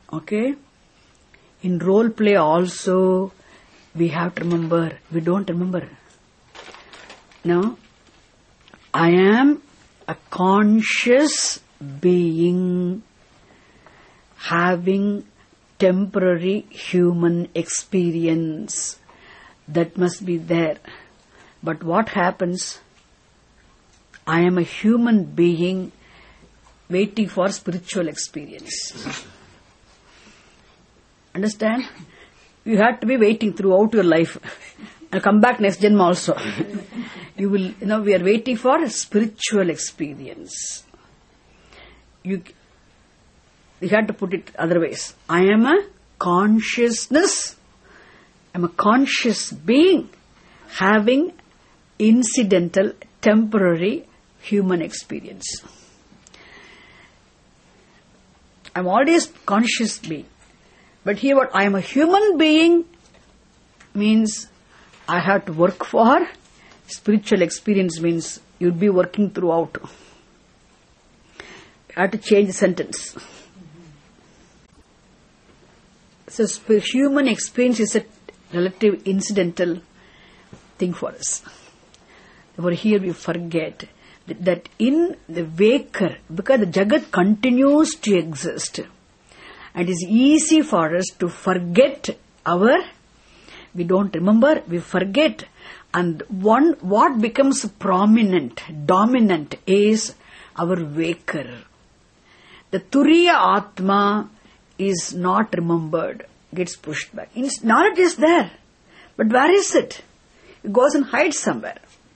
[SPEAKER 1] in role play also, we have to remember, we don't remember. No, I am a conscious being having temporary human experience. That must be there. But what happens? I am a human being waiting for spiritual experience. Understand? You have to be waiting throughout your life. And come back next Janma also. You will, we are waiting for spiritual experience. You have to put it otherwise. I am a consciousness. I am a conscious being having incidental, temporary human experience. I am already a conscious being. But here what I am a human being means I have to work for. Spiritual experience means you'll be working throughout. I have to change the sentence. So human experience is a relative incidental thing for us. Therefore here we forget that in the waker, because the Jagat continues to exist, and it is easy for us to forget we don't remember, we forget. And what becomes prominent, dominant is our waker. The Turiya Atma is not remembered, gets pushed back. Knowledge is there, but where is it? It goes and hides somewhere.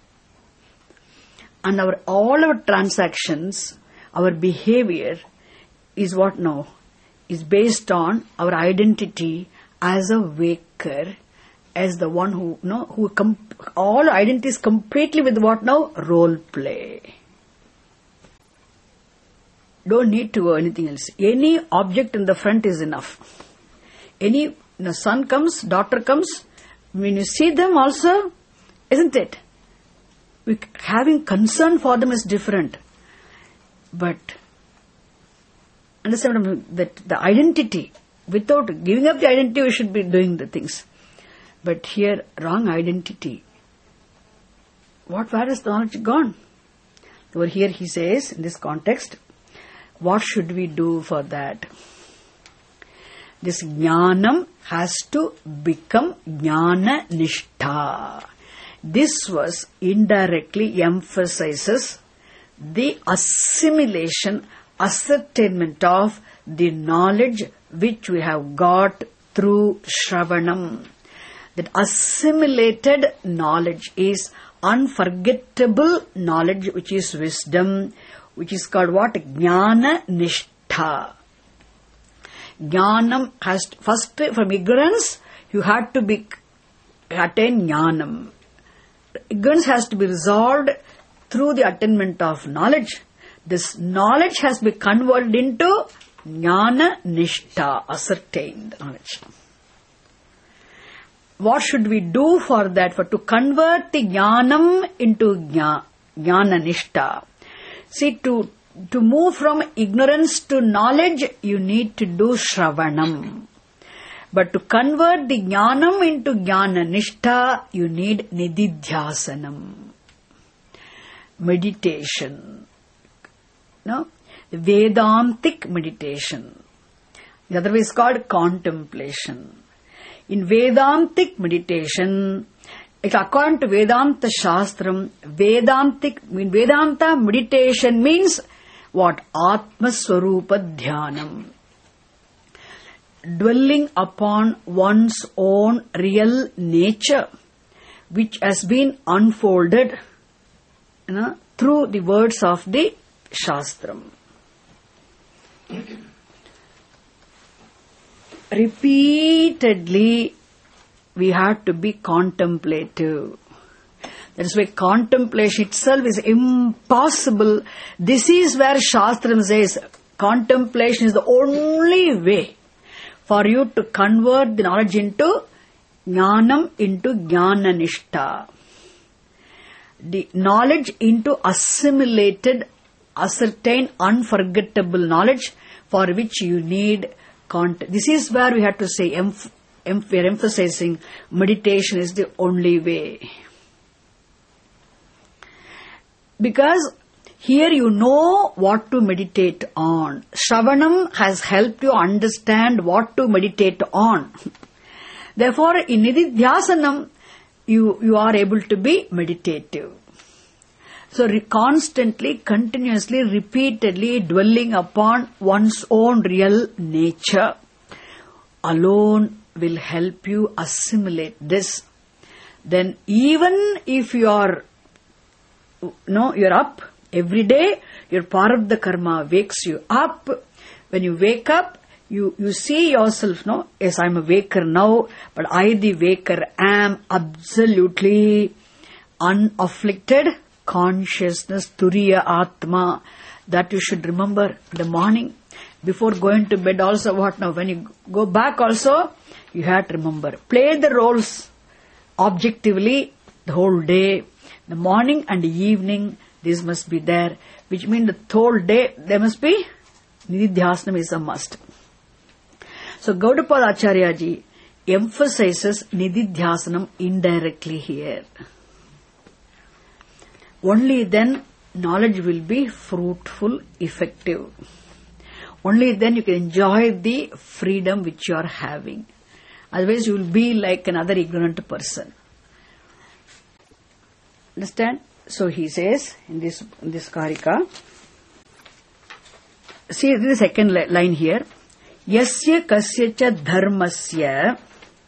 [SPEAKER 1] And all our transactions, our behavior is what now? Is based on our identity as a waker, as the one who, all identity is completely with what now? Role play. Don't need to go anything else. Any object in the front is enough. Son comes, daughter comes, when you see them also, isn't it? Having concern for them is different. But understand that the identity, without giving up the identity, we should be doing the things. But here, wrong identity. Where is the knowledge gone? Over here he says, in this context, what should we do for that? This jnanam has to become jnana nishtha. This verse indirectly emphasizes the assimilation, ascertainment of the knowledge which we have got through Shravanam. That assimilated knowledge is unforgettable knowledge, which is wisdom, which is called what? Jnana nishtha. Jnanam has first, from ignorance, you had to attain jnanam. Ignorance has to be resolved through the attainment of knowledge. This knowledge has been converted into jnana nishtha, ascertained knowledge. What should we do for that? To convert the jnanam into jnana nishtha. See, to move from ignorance to knowledge, you need to do Shravanam. But to convert the jnanam into jnana nishtha, you need nididhyasanam. Meditation. No? Vedantic meditation. The other way is called contemplation. In Vedantic meditation, according to Vedanta Shastram, Vedanta meditation means what? Atma Swarupa Dhyanam. Dwelling upon one's own real nature, which has been unfolded through the words of the Shastram. Repeatedly, we have to be contemplative. That is why contemplation itself is impossible. This is where Shastram says contemplation is the only way for you to convert the knowledge into jnanam, into jnana nishtha. The knowledge into assimilated, ascertained, unforgettable knowledge for which you need this is where we have to say, we are emphasizing meditation is the only way. Because here you know what to meditate on. Shravanam has helped you understand what to meditate on. Therefore, in Nididhyasanam, you are able to be meditative. So constantly, continuously, repeatedly dwelling upon one's own real nature alone will help you assimilate this. Then even if you're up every day, your Prarabdha karma wakes you up. When you wake up, you see yourself, yes, I'm a waker now, but I, the waker, am absolutely unafflicted consciousness, Turiya Atma, that you should remember in the morning. Before going to bed also, what now? When you go back also, you have to remember. Play the roles objectively the whole day. The morning and the evening, this must be there. Which means the whole day, there must be Nididhyasanam is a must. So Gaudapada Acharya ji emphasizes Nididhyasanam indirectly here. Only then knowledge will be fruitful, effective. Only then you can enjoy the freedom which you are having. Otherwise you will be like another ignorant person. Understand? So he says in this Karika, see the second line here. Yasya kasya cha dharmasya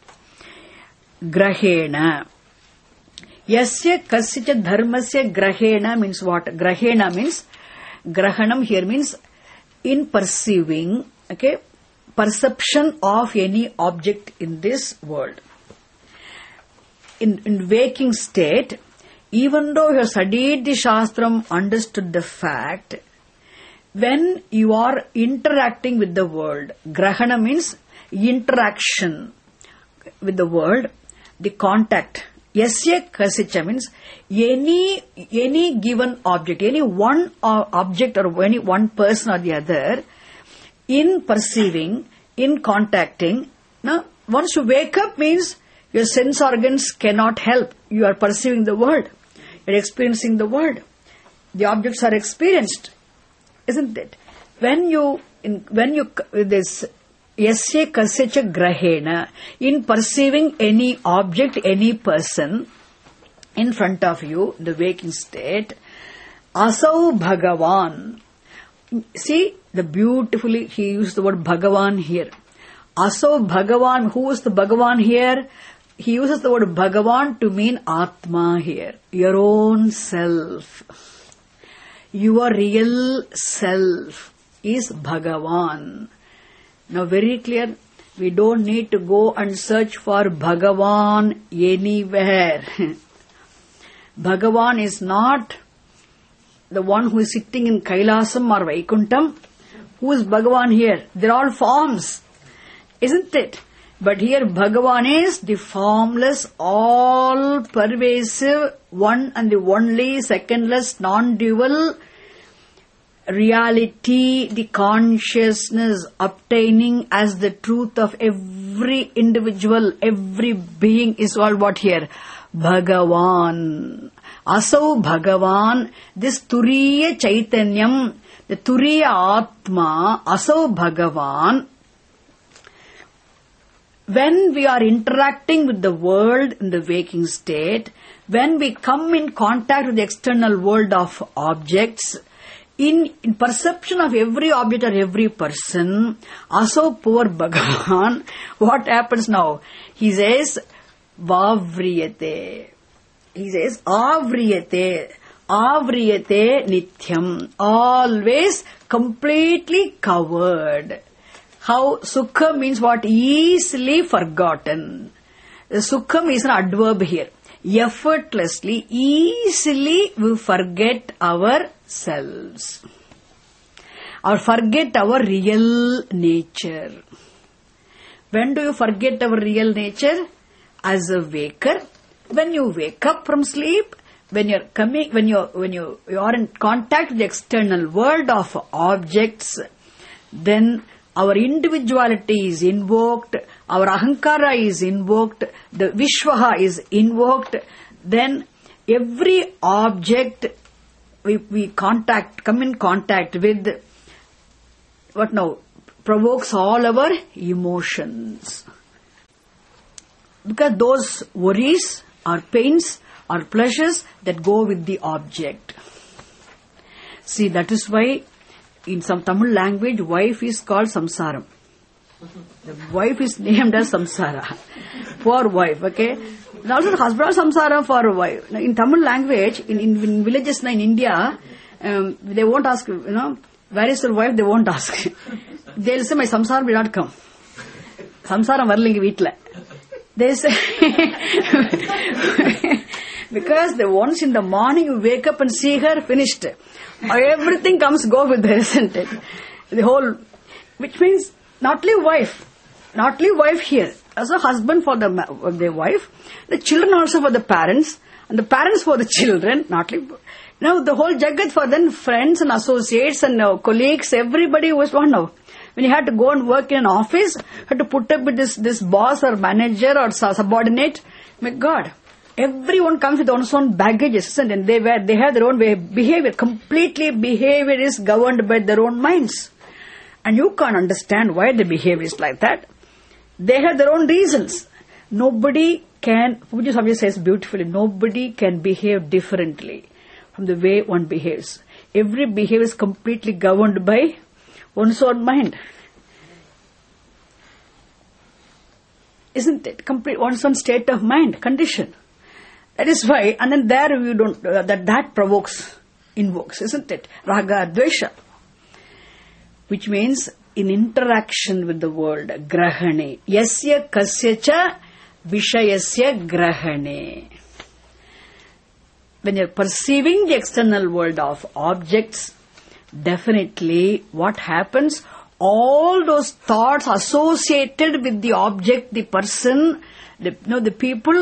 [SPEAKER 1] grahena. Yasya kasya cha dharmasya grahena means what? Grahena means, grahanam here means in perceiving, okay, perception of any object in this world. In waking state, even though you have studied the Shastram, understood the fact, when you are interacting with the world, grahana means interaction with the world, the contact. Yasya kasicha means any given object, any one object or any one person or the other, in perceiving, in contacting. Now, once you wake up means your sense organs cannot help. You are perceiving the world. You are experiencing the world. The objects are experienced, isn't it? When you this yasya kasya grahena, in perceiving any object, any person in front of you, the waking state, asau bhagavan. See, the beautifully he used the word Bhagavan here. Asau Bhagavan, who is the Bhagavan here? He uses the word Bhagavan to mean Atma here. Your own self. Your real self is Bhagavan. Now very clear, we don't need to go and search for Bhagavan anywhere. Bhagavan is not the one who is sitting in Kailasam or Vaikuntham. Who is Bhagavan here? They're all forms, isn't it? But here Bhagavan is the formless, all-pervasive, one and the only, secondless, non-dual reality, the consciousness obtaining as the truth of every individual, every being is all what here? Bhagavan. Asau Bhagavan, this Turiya Chaitanyam, the Turiya Atma, Asau Bhagavan. When we are interacting with the world in the waking state, when we come in contact with the external world of objects, in perception of every object or every person, Asau poor Bhagavan, what happens now? He says, Vavriyate. He says, Avriyate. Avriyate Nityam. Always completely covered. How Sukha means what? Easily forgotten. The Sukham is an adverb here. Effortlessly, easily we forget ourselves. Or forget our real nature. When do you forget our real nature? As a waker. When you wake up from sleep, when you are in contact with the external world of objects, then our individuality is invoked, our ahankara is invoked, the Vishwaha is invoked, then every object we come in contact with, what now? Provokes all our emotions. Because those worries or pains or pleasures that go with the object. See, that is why in some Tamil language, wife is called Samsaram. The wife is named as Samsara. Poor wife, okay? And also the husband is Samsara for a wife. Now, in Tamil language, in villages in India, they won't ask, where is your wife? They won't ask. They'll say, my Samsara will not come. Samsara varlinga veetla. They say, because once in the morning you wake up and see her, finished. Everything go with her, isn't it? The whole, which means not only wife here, as a husband for the wife, the children also for the parents, and the parents for the children, not only, now the whole Jagat for then friends and associates and colleagues, everybody was one now. When you had to go and work in an office, you had to put up with this boss or manager or subordinate. My God, everyone comes with one's own baggages, and they have their own way of behavior. Completely behavior is governed by their own minds. And you can't understand why the behavior is like that. They have their own reasons. Nobody can, Puja Swami says beautifully, nobody can behave differently from the way one behaves. Every behavior is completely governed by one's own mind. isn't it? Complete one's own state of mind, condition. That is why, and then there you don't, that provokes, invokes, isn't it? Raga, dvesha. Which means, in interaction with the world, grahane. Yasya kasya cha vishayasya grahane. When you're perceiving the external world of objects, definitely what happens, all those thoughts associated with the object, the person, the people,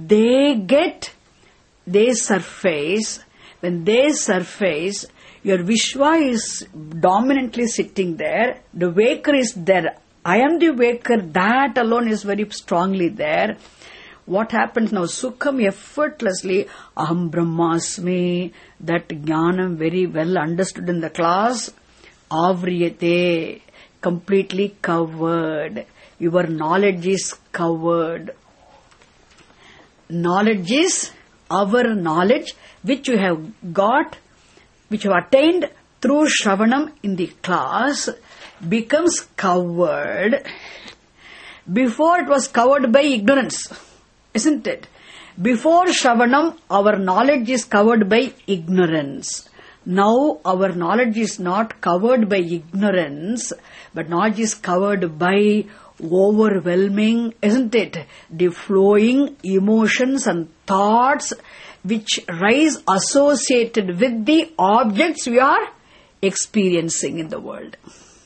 [SPEAKER 1] they surface. When they surface, your Vishwa is dominantly sitting there. The waker is there. I am the waker. That alone is very strongly there. What happens now? Sukham effortlessly, Aham Brahmasmi, that jnanam very well understood in the class, Avriyate, completely covered. Your knowledge is covered. Knowledge is our knowledge, which you have got, which you have attained through Shravanam in the class, becomes covered. Before it was covered by ignorance, isn't it? Before Shravanam, our knowledge is covered by ignorance. Now our knowledge is not covered by ignorance, but knowledge is covered by overwhelming, isn't it? The flowing emotions and thoughts which rise associated with the objects we are experiencing in the world.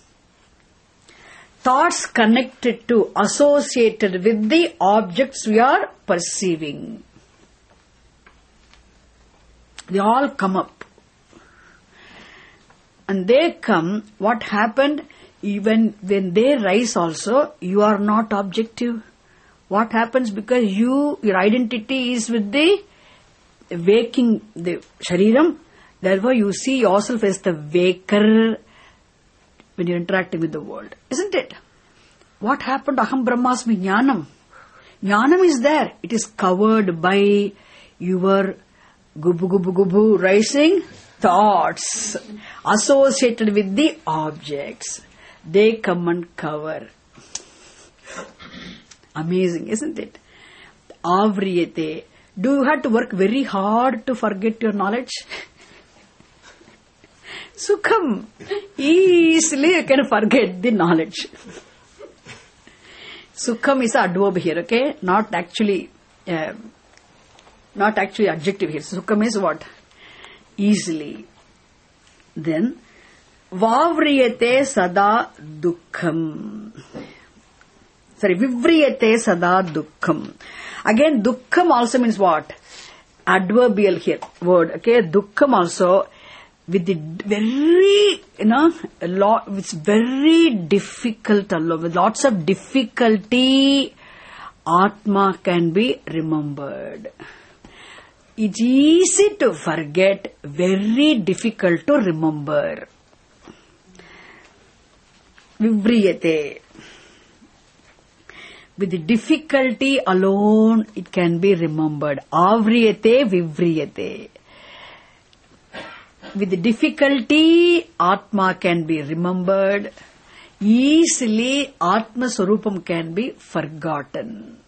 [SPEAKER 1] Thoughts connected to, associated with the objects we are perceiving. They all come up. And they come, what happened? Even when they rise also, you are not objective. What happens? Because your identity is with the waking, the shariram. Therefore you see yourself as the waker when you're interacting with the world. Isn't it? What happened? Aham Brahmasmi Jnanam. Jnanam is there. It is covered by your gubu rising thoughts associated with the objects. They come and cover. Amazing, isn't it? Avriyate. Do you have to work very hard to forget your knowledge? Sukham. Easily you can forget the knowledge. Sukham is an adverb here, okay? Not actually adjective here. Sukham is what? Easily. Then, Vavriyate sada dukkham. Vivriyate sada dukkham. Again, dukkham also means what? Adverbial here, word, okay? Dukkham also, with the very, it's very difficult, with lots of difficulty, Atma can be remembered. It's easy to forget, very difficult to remember. Vivriyate. With the difficulty alone, it can be remembered. Avriyate, vivriyate. With the difficulty, Atma can be remembered. Easily, Atma Swarupam can be forgotten.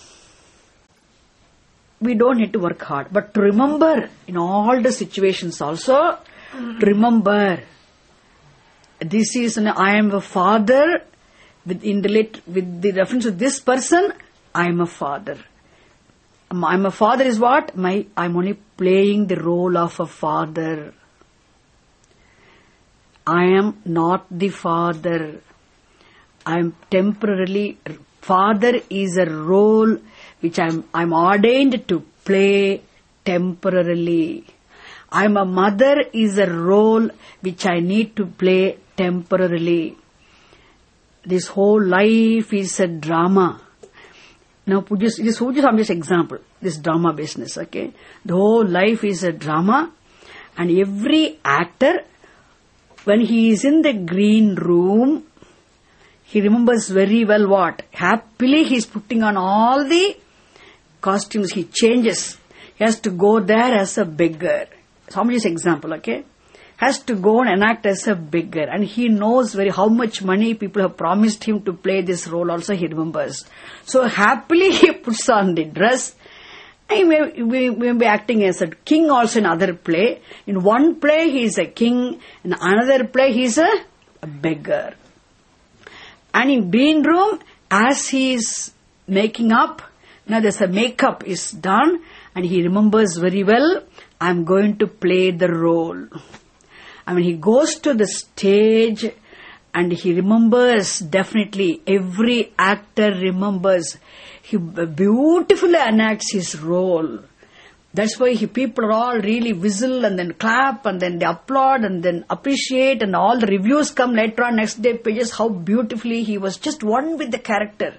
[SPEAKER 1] We don't need to work hard. But to remember, in all the situations also, to remember, this is, I am a father, with the reference to this person, I am a father. I am a father is what? I am only playing the role of a father. I am not the father. I am temporarily, father is a role which I am ordained to play temporarily. I am a mother is a role which I need to play temporarily. This whole life is a drama. Now, just example, this drama business, okay? The whole life is a drama, and every actor, when he is in the green room, he remembers very well what? Happily he is putting on all the costumes, he changes. He has to go there as a beggar. So, just example, okay? has to go and enact as a beggar, and he knows very how much money people have promised him to play this role also he remembers. So happily he puts on the dress. He may be acting as a king also in other play. In one play he is a king, in another play he is a beggar. And in green room, as he is making up, now there's a makeup is done, and he remembers very well, I'm going to play the role. I mean, he goes to the stage and he remembers definitely, every actor remembers. He beautifully enacts his role. That's why people are all really whistle and then clap and then they applaud and then appreciate, and all the reviews come later on next day pages how beautifully he was just one with the character.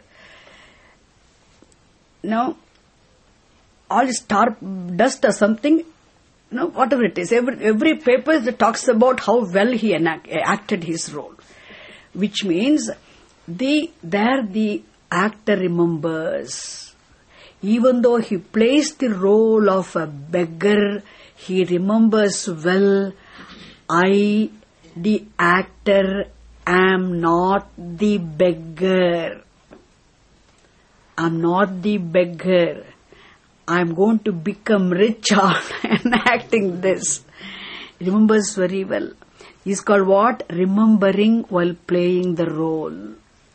[SPEAKER 1] Now, all star dust or something, whatever it is, every paper that talks about how well he acted his role, which means the actor remembers. Even though he plays the role of a beggar, he remembers well, I, the actor, am not the beggar. I'm not the beggar. I'm going to become rich on enacting this. He remembers very well. It's called what? Remembering while playing the role.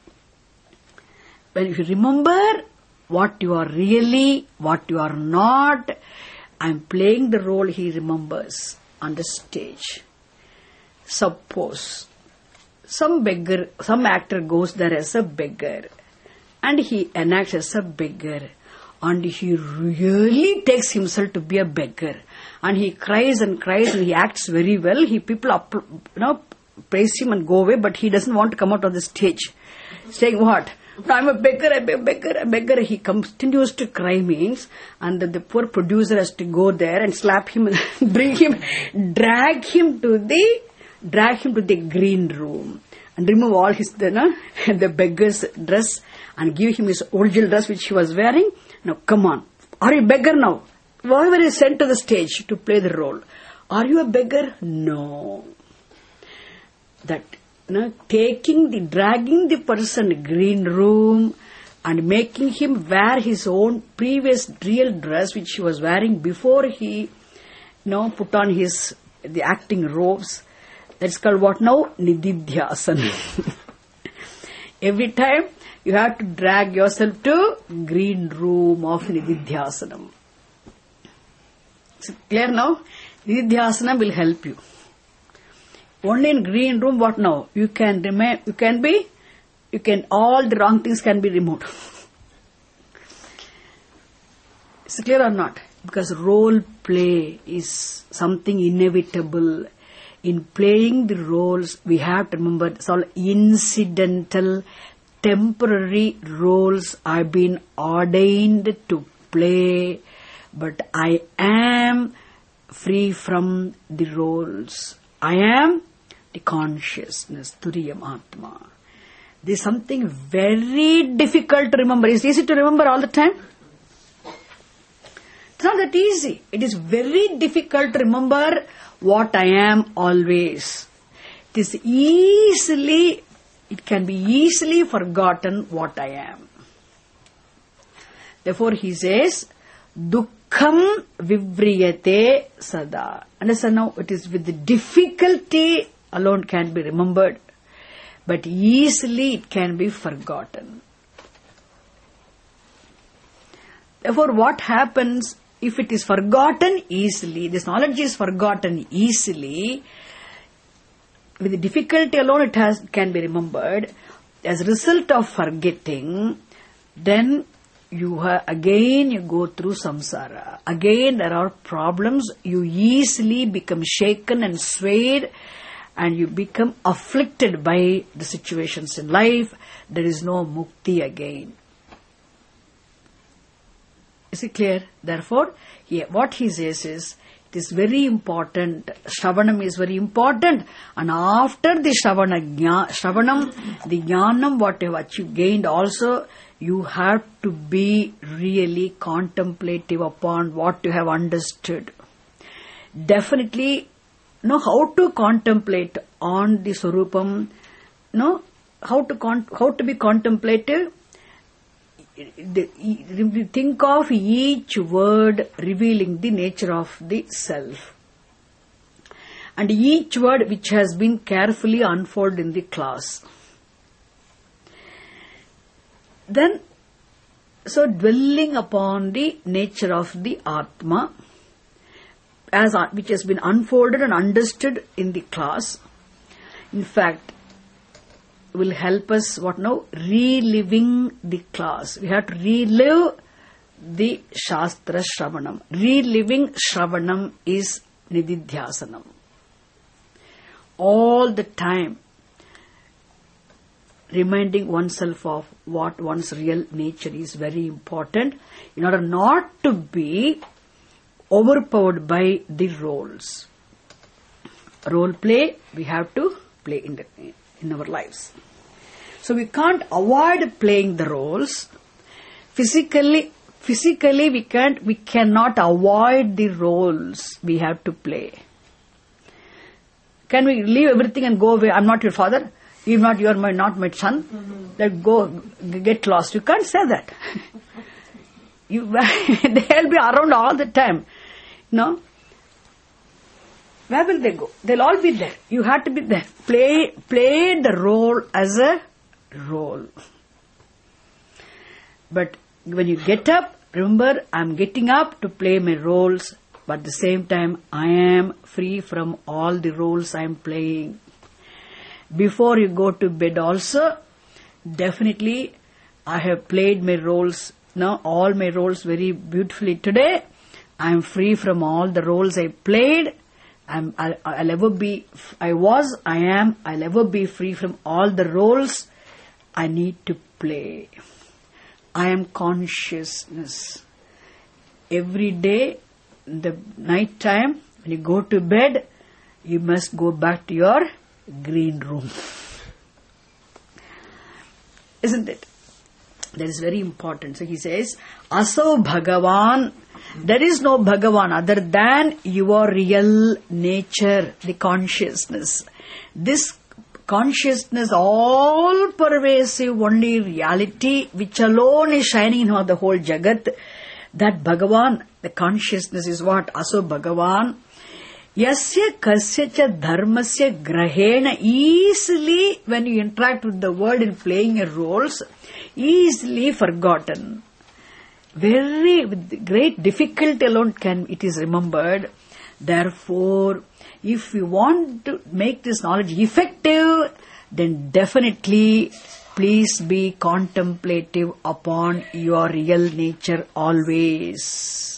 [SPEAKER 1] When you remember what you are really, what you are not, I'm playing the role, he remembers on the stage. Suppose some actor goes there as a beggar and he enacts as a beggar, and he really takes himself to be a beggar, and he cries and he acts very well. People praise him and go away, but he doesn't want to come out on the stage saying what? I'm a beggar, a beggar. He continues to cry means, and the poor producer has to go there and slap him, drag him to the green room, and remove all his the beggar's dress and give him his original dress which he was wearing. Now come on, are you a beggar now? Whoever is sent to the stage to play the role, are you a beggar? No. Dragging the person green room and making him wear his own previous real dress which he was wearing before he put on the acting robes. That's called what now? Nididhyasana. Every time you have to drag yourself to green room of Nididhyasana. Is it clear now? Nididhyasana will help you. Only in green room, what now? All the wrong things can be removed. Is it clear or not? Because role play is something inevitable. In playing the roles, we have to remember it's all incidental, temporary roles I've been ordained to play, but I am free from the roles. I am the consciousness, Turiyam Atma. This is something very difficult to remember. It's easy to remember all the time. It's not that easy. It is very difficult to remember what I am always. It can be easily forgotten what I am. Therefore he says, Dukkham vivriyate sada. Understand now, it is with the difficulty alone can be remembered, but easily it can be forgotten. Therefore, what happens if it is forgotten easily, this knowledge is forgotten easily, with the difficulty alone it can be remembered, as a result of forgetting, then you go through samsara. Again there are problems, you easily become shaken and swayed, and you become afflicted by the situations in life. There is no mukti again. Is it clear? Therefore, what he says is, it is very important. Shravanam is very important. And after the Shravanam, the Jnanam, what you have gained also, you have to be really contemplative upon what you have understood. Definitely, know how to contemplate on the Swarupam, how to be contemplative. Think of each word revealing the nature of the self. And each word which has been carefully unfolded in the class. Then, so dwelling upon the nature of the Atma, which has been unfolded and understood in the class, in fact, will help us, reliving the class. We have to relive the Shastra Shravanam. Reliving Shravanam is Nididhyasanam. All the time, reminding oneself of what one's real nature is very important in order not to be overpowered by the roles. Role play, we have to play in our lives. So we can't avoid playing the roles. Physically we cannot avoid the roles we have to play. Can we leave everything and go away? I'm not your father. You're not my son. Mm-hmm. Let go, get lost. You can't say that. They'll be around all the time. No? Where will they go? They'll all be there. You have to be there. Play the role as a role. But when you get up, remember, I'm getting up to play my roles, but at the same time, I am free from all the roles I'm playing. Before you go to bed also, definitely, I have played my roles, all my roles very beautifully today. I'm free from all the roles I played. I'll ever be free from all the roles I need to play. I am consciousness. Every day, in the night time, when you go to bed, you must go back to your green room. Isn't it? That is very important. So he says, Aso Bhagavan, there is no Bhagavan other than your real nature, the consciousness. This consciousness, all pervasive, only reality, which alone is shining in the whole Jagat, that Bhagavan, the consciousness is what? Aso Bhagavan. Yasya kasyacha dharmasya grahena, easily when you interact with the world in playing your roles, easily forgotten. With great difficulty alone it is remembered. Therefore, if you want to make this knowledge effective, then definitely please be contemplative upon your real nature always.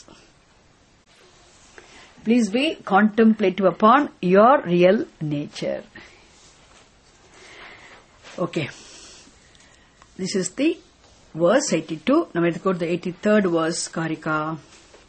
[SPEAKER 1] Please be contemplative upon your real nature. Okay. This is the verse 82. Now let's go to the 83rd verse, Karika.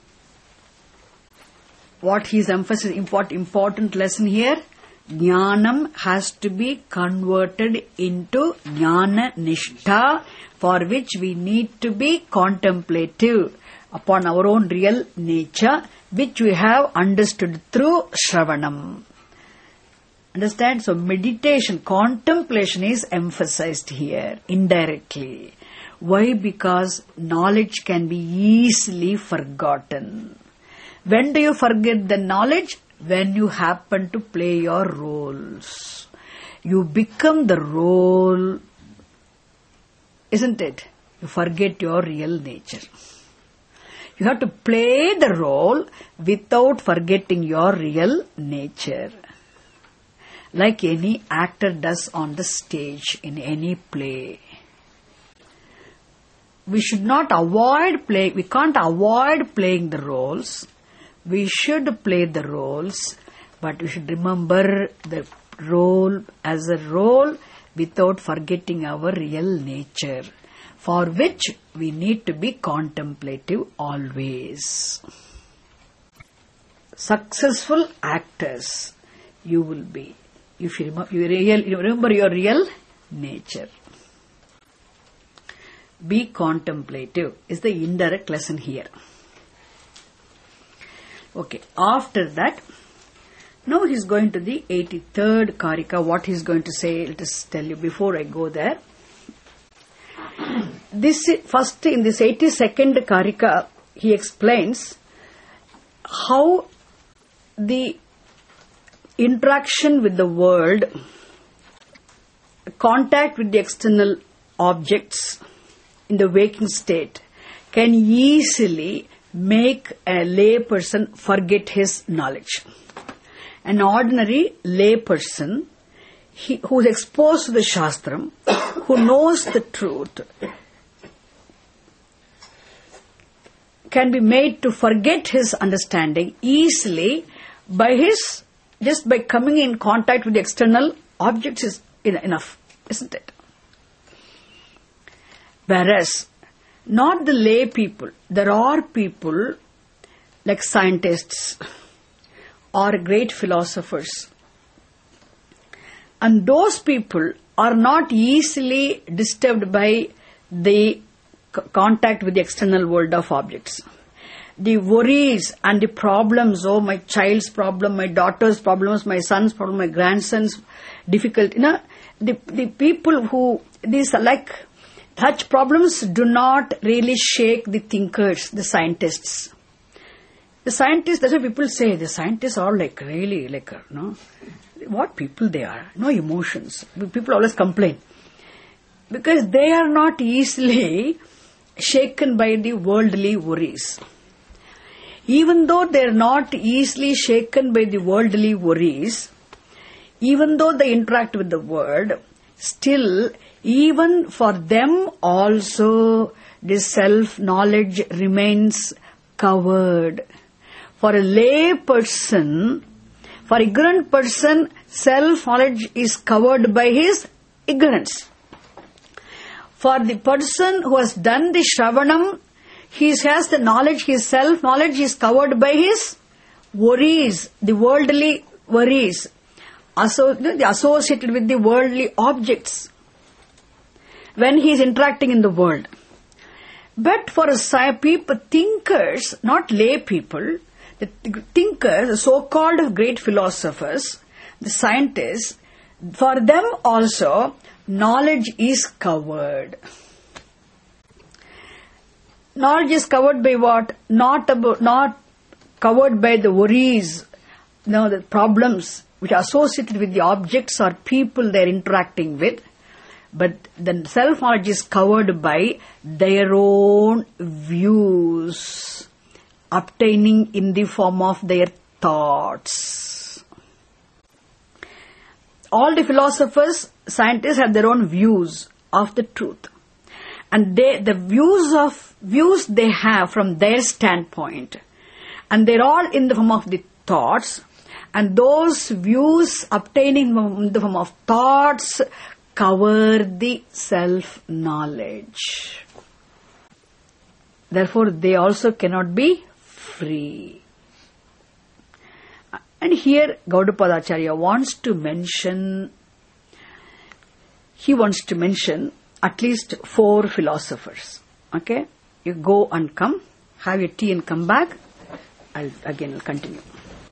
[SPEAKER 1] What he is emphasizing, important lesson here, Jnanam has to be converted into Jnana Nishtha, for which we need to be contemplative upon our own real nature, which we have understood through Shravanam. Understand? So meditation, contemplation is emphasized here indirectly. Why? Because knowledge can be easily forgotten. When do you forget the knowledge? When you happen to play your roles. You become the role, isn't it? You forget your real nature. You have to play the role without forgetting your real nature. Like any actor does on the stage in any play. We should not avoid playing, we can't avoid playing the roles. We should play the roles, but we should remember the role as a role without forgetting our real nature, for which we need to be contemplative always. Successful actors you will be if you remember your real nature. Be contemplative is the indirect lesson here. Okay, after that, Now he is going to the 83rd Karika. What he is going to say, let us tell you before I go there. First, in this 82nd Karika, he explains how the interaction with the world, contact with the external objects in the waking state can easily make a lay person forget his knowledge. An ordinary lay person who is exposed to the Shastram, who knows the truth, can be made to forget his understanding easily just by coming in contact with the external objects is enough, isn't it? Whereas, not the lay people. There are people like scientists or great philosophers. And those people are not easily disturbed by the contact with the external world of objects. The worries and the problems, my child's problem, my daughter's problems, my son's problem, my grandson's difficulty. The people who, these are like, such problems do not really shake the thinkers, the scientists. The scientists, that's what people say, the scientists are what people they are, no emotions. People always complain. Because they are not easily shaken by the worldly worries. Even though they are not easily shaken by the worldly worries, even though they interact with the world, still, even for them also, this self-knowledge remains covered. For a lay person, for ignorant person, self-knowledge is covered by his ignorance. For the person who has done the Shravanam, he has the knowledge, his self-knowledge is covered by his worries, the worldly worries, associated with the worldly objects, when he is interacting in the world. But for thinkers, not lay people, the thinkers, the so-called great philosophers, the scientists, for them also, knowledge is covered. Knowledge is covered by what? Not covered by the worries, the problems which are associated with the objects or people they are interacting with. But the self-knowledge is covered by their own views, obtaining in the form of their thoughts. All the philosophers, scientists have their own views of the truth. And the views they have from their standpoint. And they're all in the form of the thoughts. And those views obtaining in the form of thoughts cover the self-knowledge. Therefore, they also cannot be free. And here, Gaudapada Acharya wants to mention at least 4 philosophers. Okay? You go and come, have your tea and come back. I'll continue.